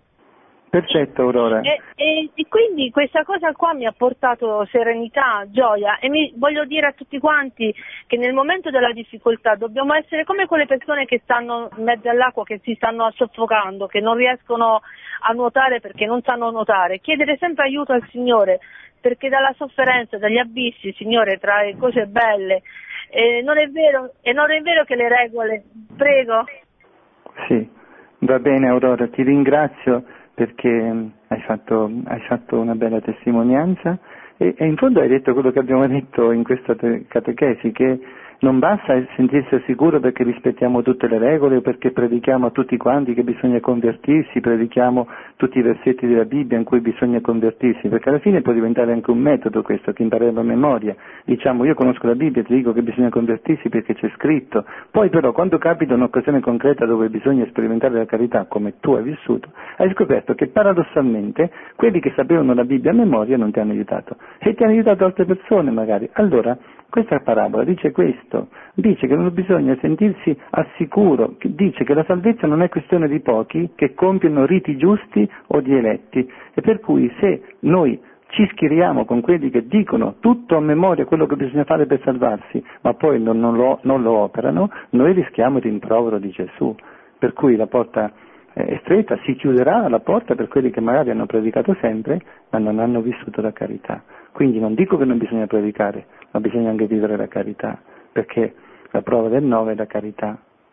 B: Perfetto Aurora.
H: E, e, e quindi questa cosa qua mi ha portato serenità, gioia, e mi voglio dire a tutti quanti che nel momento della difficoltà dobbiamo essere come quelle persone che stanno in mezzo all'acqua, che si stanno soffocando, che non riescono a nuotare perché non sanno nuotare, chiedere sempre aiuto al Signore, perché dalla sofferenza, dagli abissi, Signore, trae cose belle. E non è vero, e non è vero che le regole, prego.
B: Sì, va bene Aurora, ti ringrazio perché hai fatto, hai fatto una bella testimonianza e, e in fondo hai detto quello che abbiamo detto in questa te- catechesi, che non basta sentirsi sicuro perché rispettiamo tutte le regole o perché predichiamo a tutti quanti che bisogna convertirsi, predichiamo tutti i versetti della Bibbia in cui bisogna convertirsi, perché alla fine può diventare anche un metodo questo, che impareremo a memoria. Diciamo, io conosco la Bibbia, ti dico che bisogna convertirsi perché c'è scritto, poi però quando capita un'occasione concreta dove bisogna sperimentare la carità come tu hai vissuto, hai scoperto che paradossalmente quelli che sapevano la Bibbia a memoria non ti hanno aiutato e ti hanno aiutato altre persone magari. Allora questa parabola dice questo, dice che non bisogna sentirsi al sicuro, dice che la salvezza non è questione di pochi che compiono riti giusti o di eletti, e per cui se noi ci schieriamo con quelli che dicono tutto a memoria quello che bisogna fare per salvarsi, ma poi non, non, lo, non lo operano, noi rischiamo il rimprovero di Gesù, per cui la porta è stretta, si chiuderà la porta per quelli che magari hanno predicato sempre, ma non hanno vissuto la carità. Quindi non dico che non bisogna predicare, ma bisogna anche vivere la carità, perché la prova del nove è la carità.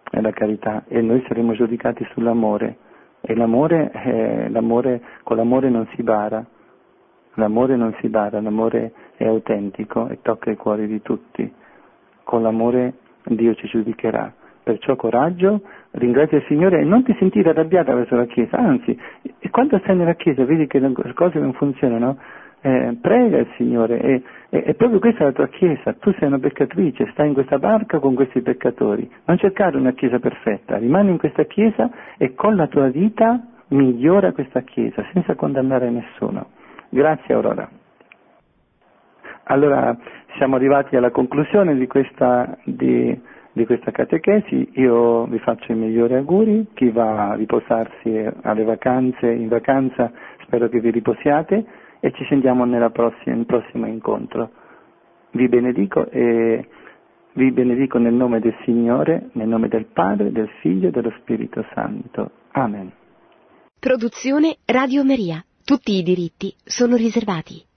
B: è la carità, e noi saremo giudicati sull'amore, e l'amore, eh, l'amore con l'amore non si bara, l'amore non si bara, l'amore è autentico e tocca i cuori di tutti, con l'amore Dio ci giudicherà. Perciò coraggio, ringrazia il Signore e non ti sentire arrabbiata verso la Chiesa, anzi, quando stai nella Chiesa vedi che le cose non funzionano, eh, prega il Signore, e, e, e proprio questa è la tua Chiesa, tu sei una peccatrice, stai in questa barca con questi peccatori, non cercare una Chiesa perfetta, rimani in questa Chiesa e con la tua vita migliora questa Chiesa, senza condannare nessuno. Grazie Aurora. Allora, siamo arrivati alla conclusione di questa... Di, di questa catechesi. Io vi faccio i migliori auguri, chi va a riposarsi alle vacanze, in vacanza, spero che vi riposiate e ci sentiamo nella prossima, nel prossimo incontro. Vi benedico e vi benedico nel nome del Signore, nel nome del Padre, del Figlio e dello Spirito Santo. Amen.
A: Produzione Radio Maria. Tutti i diritti sono riservati.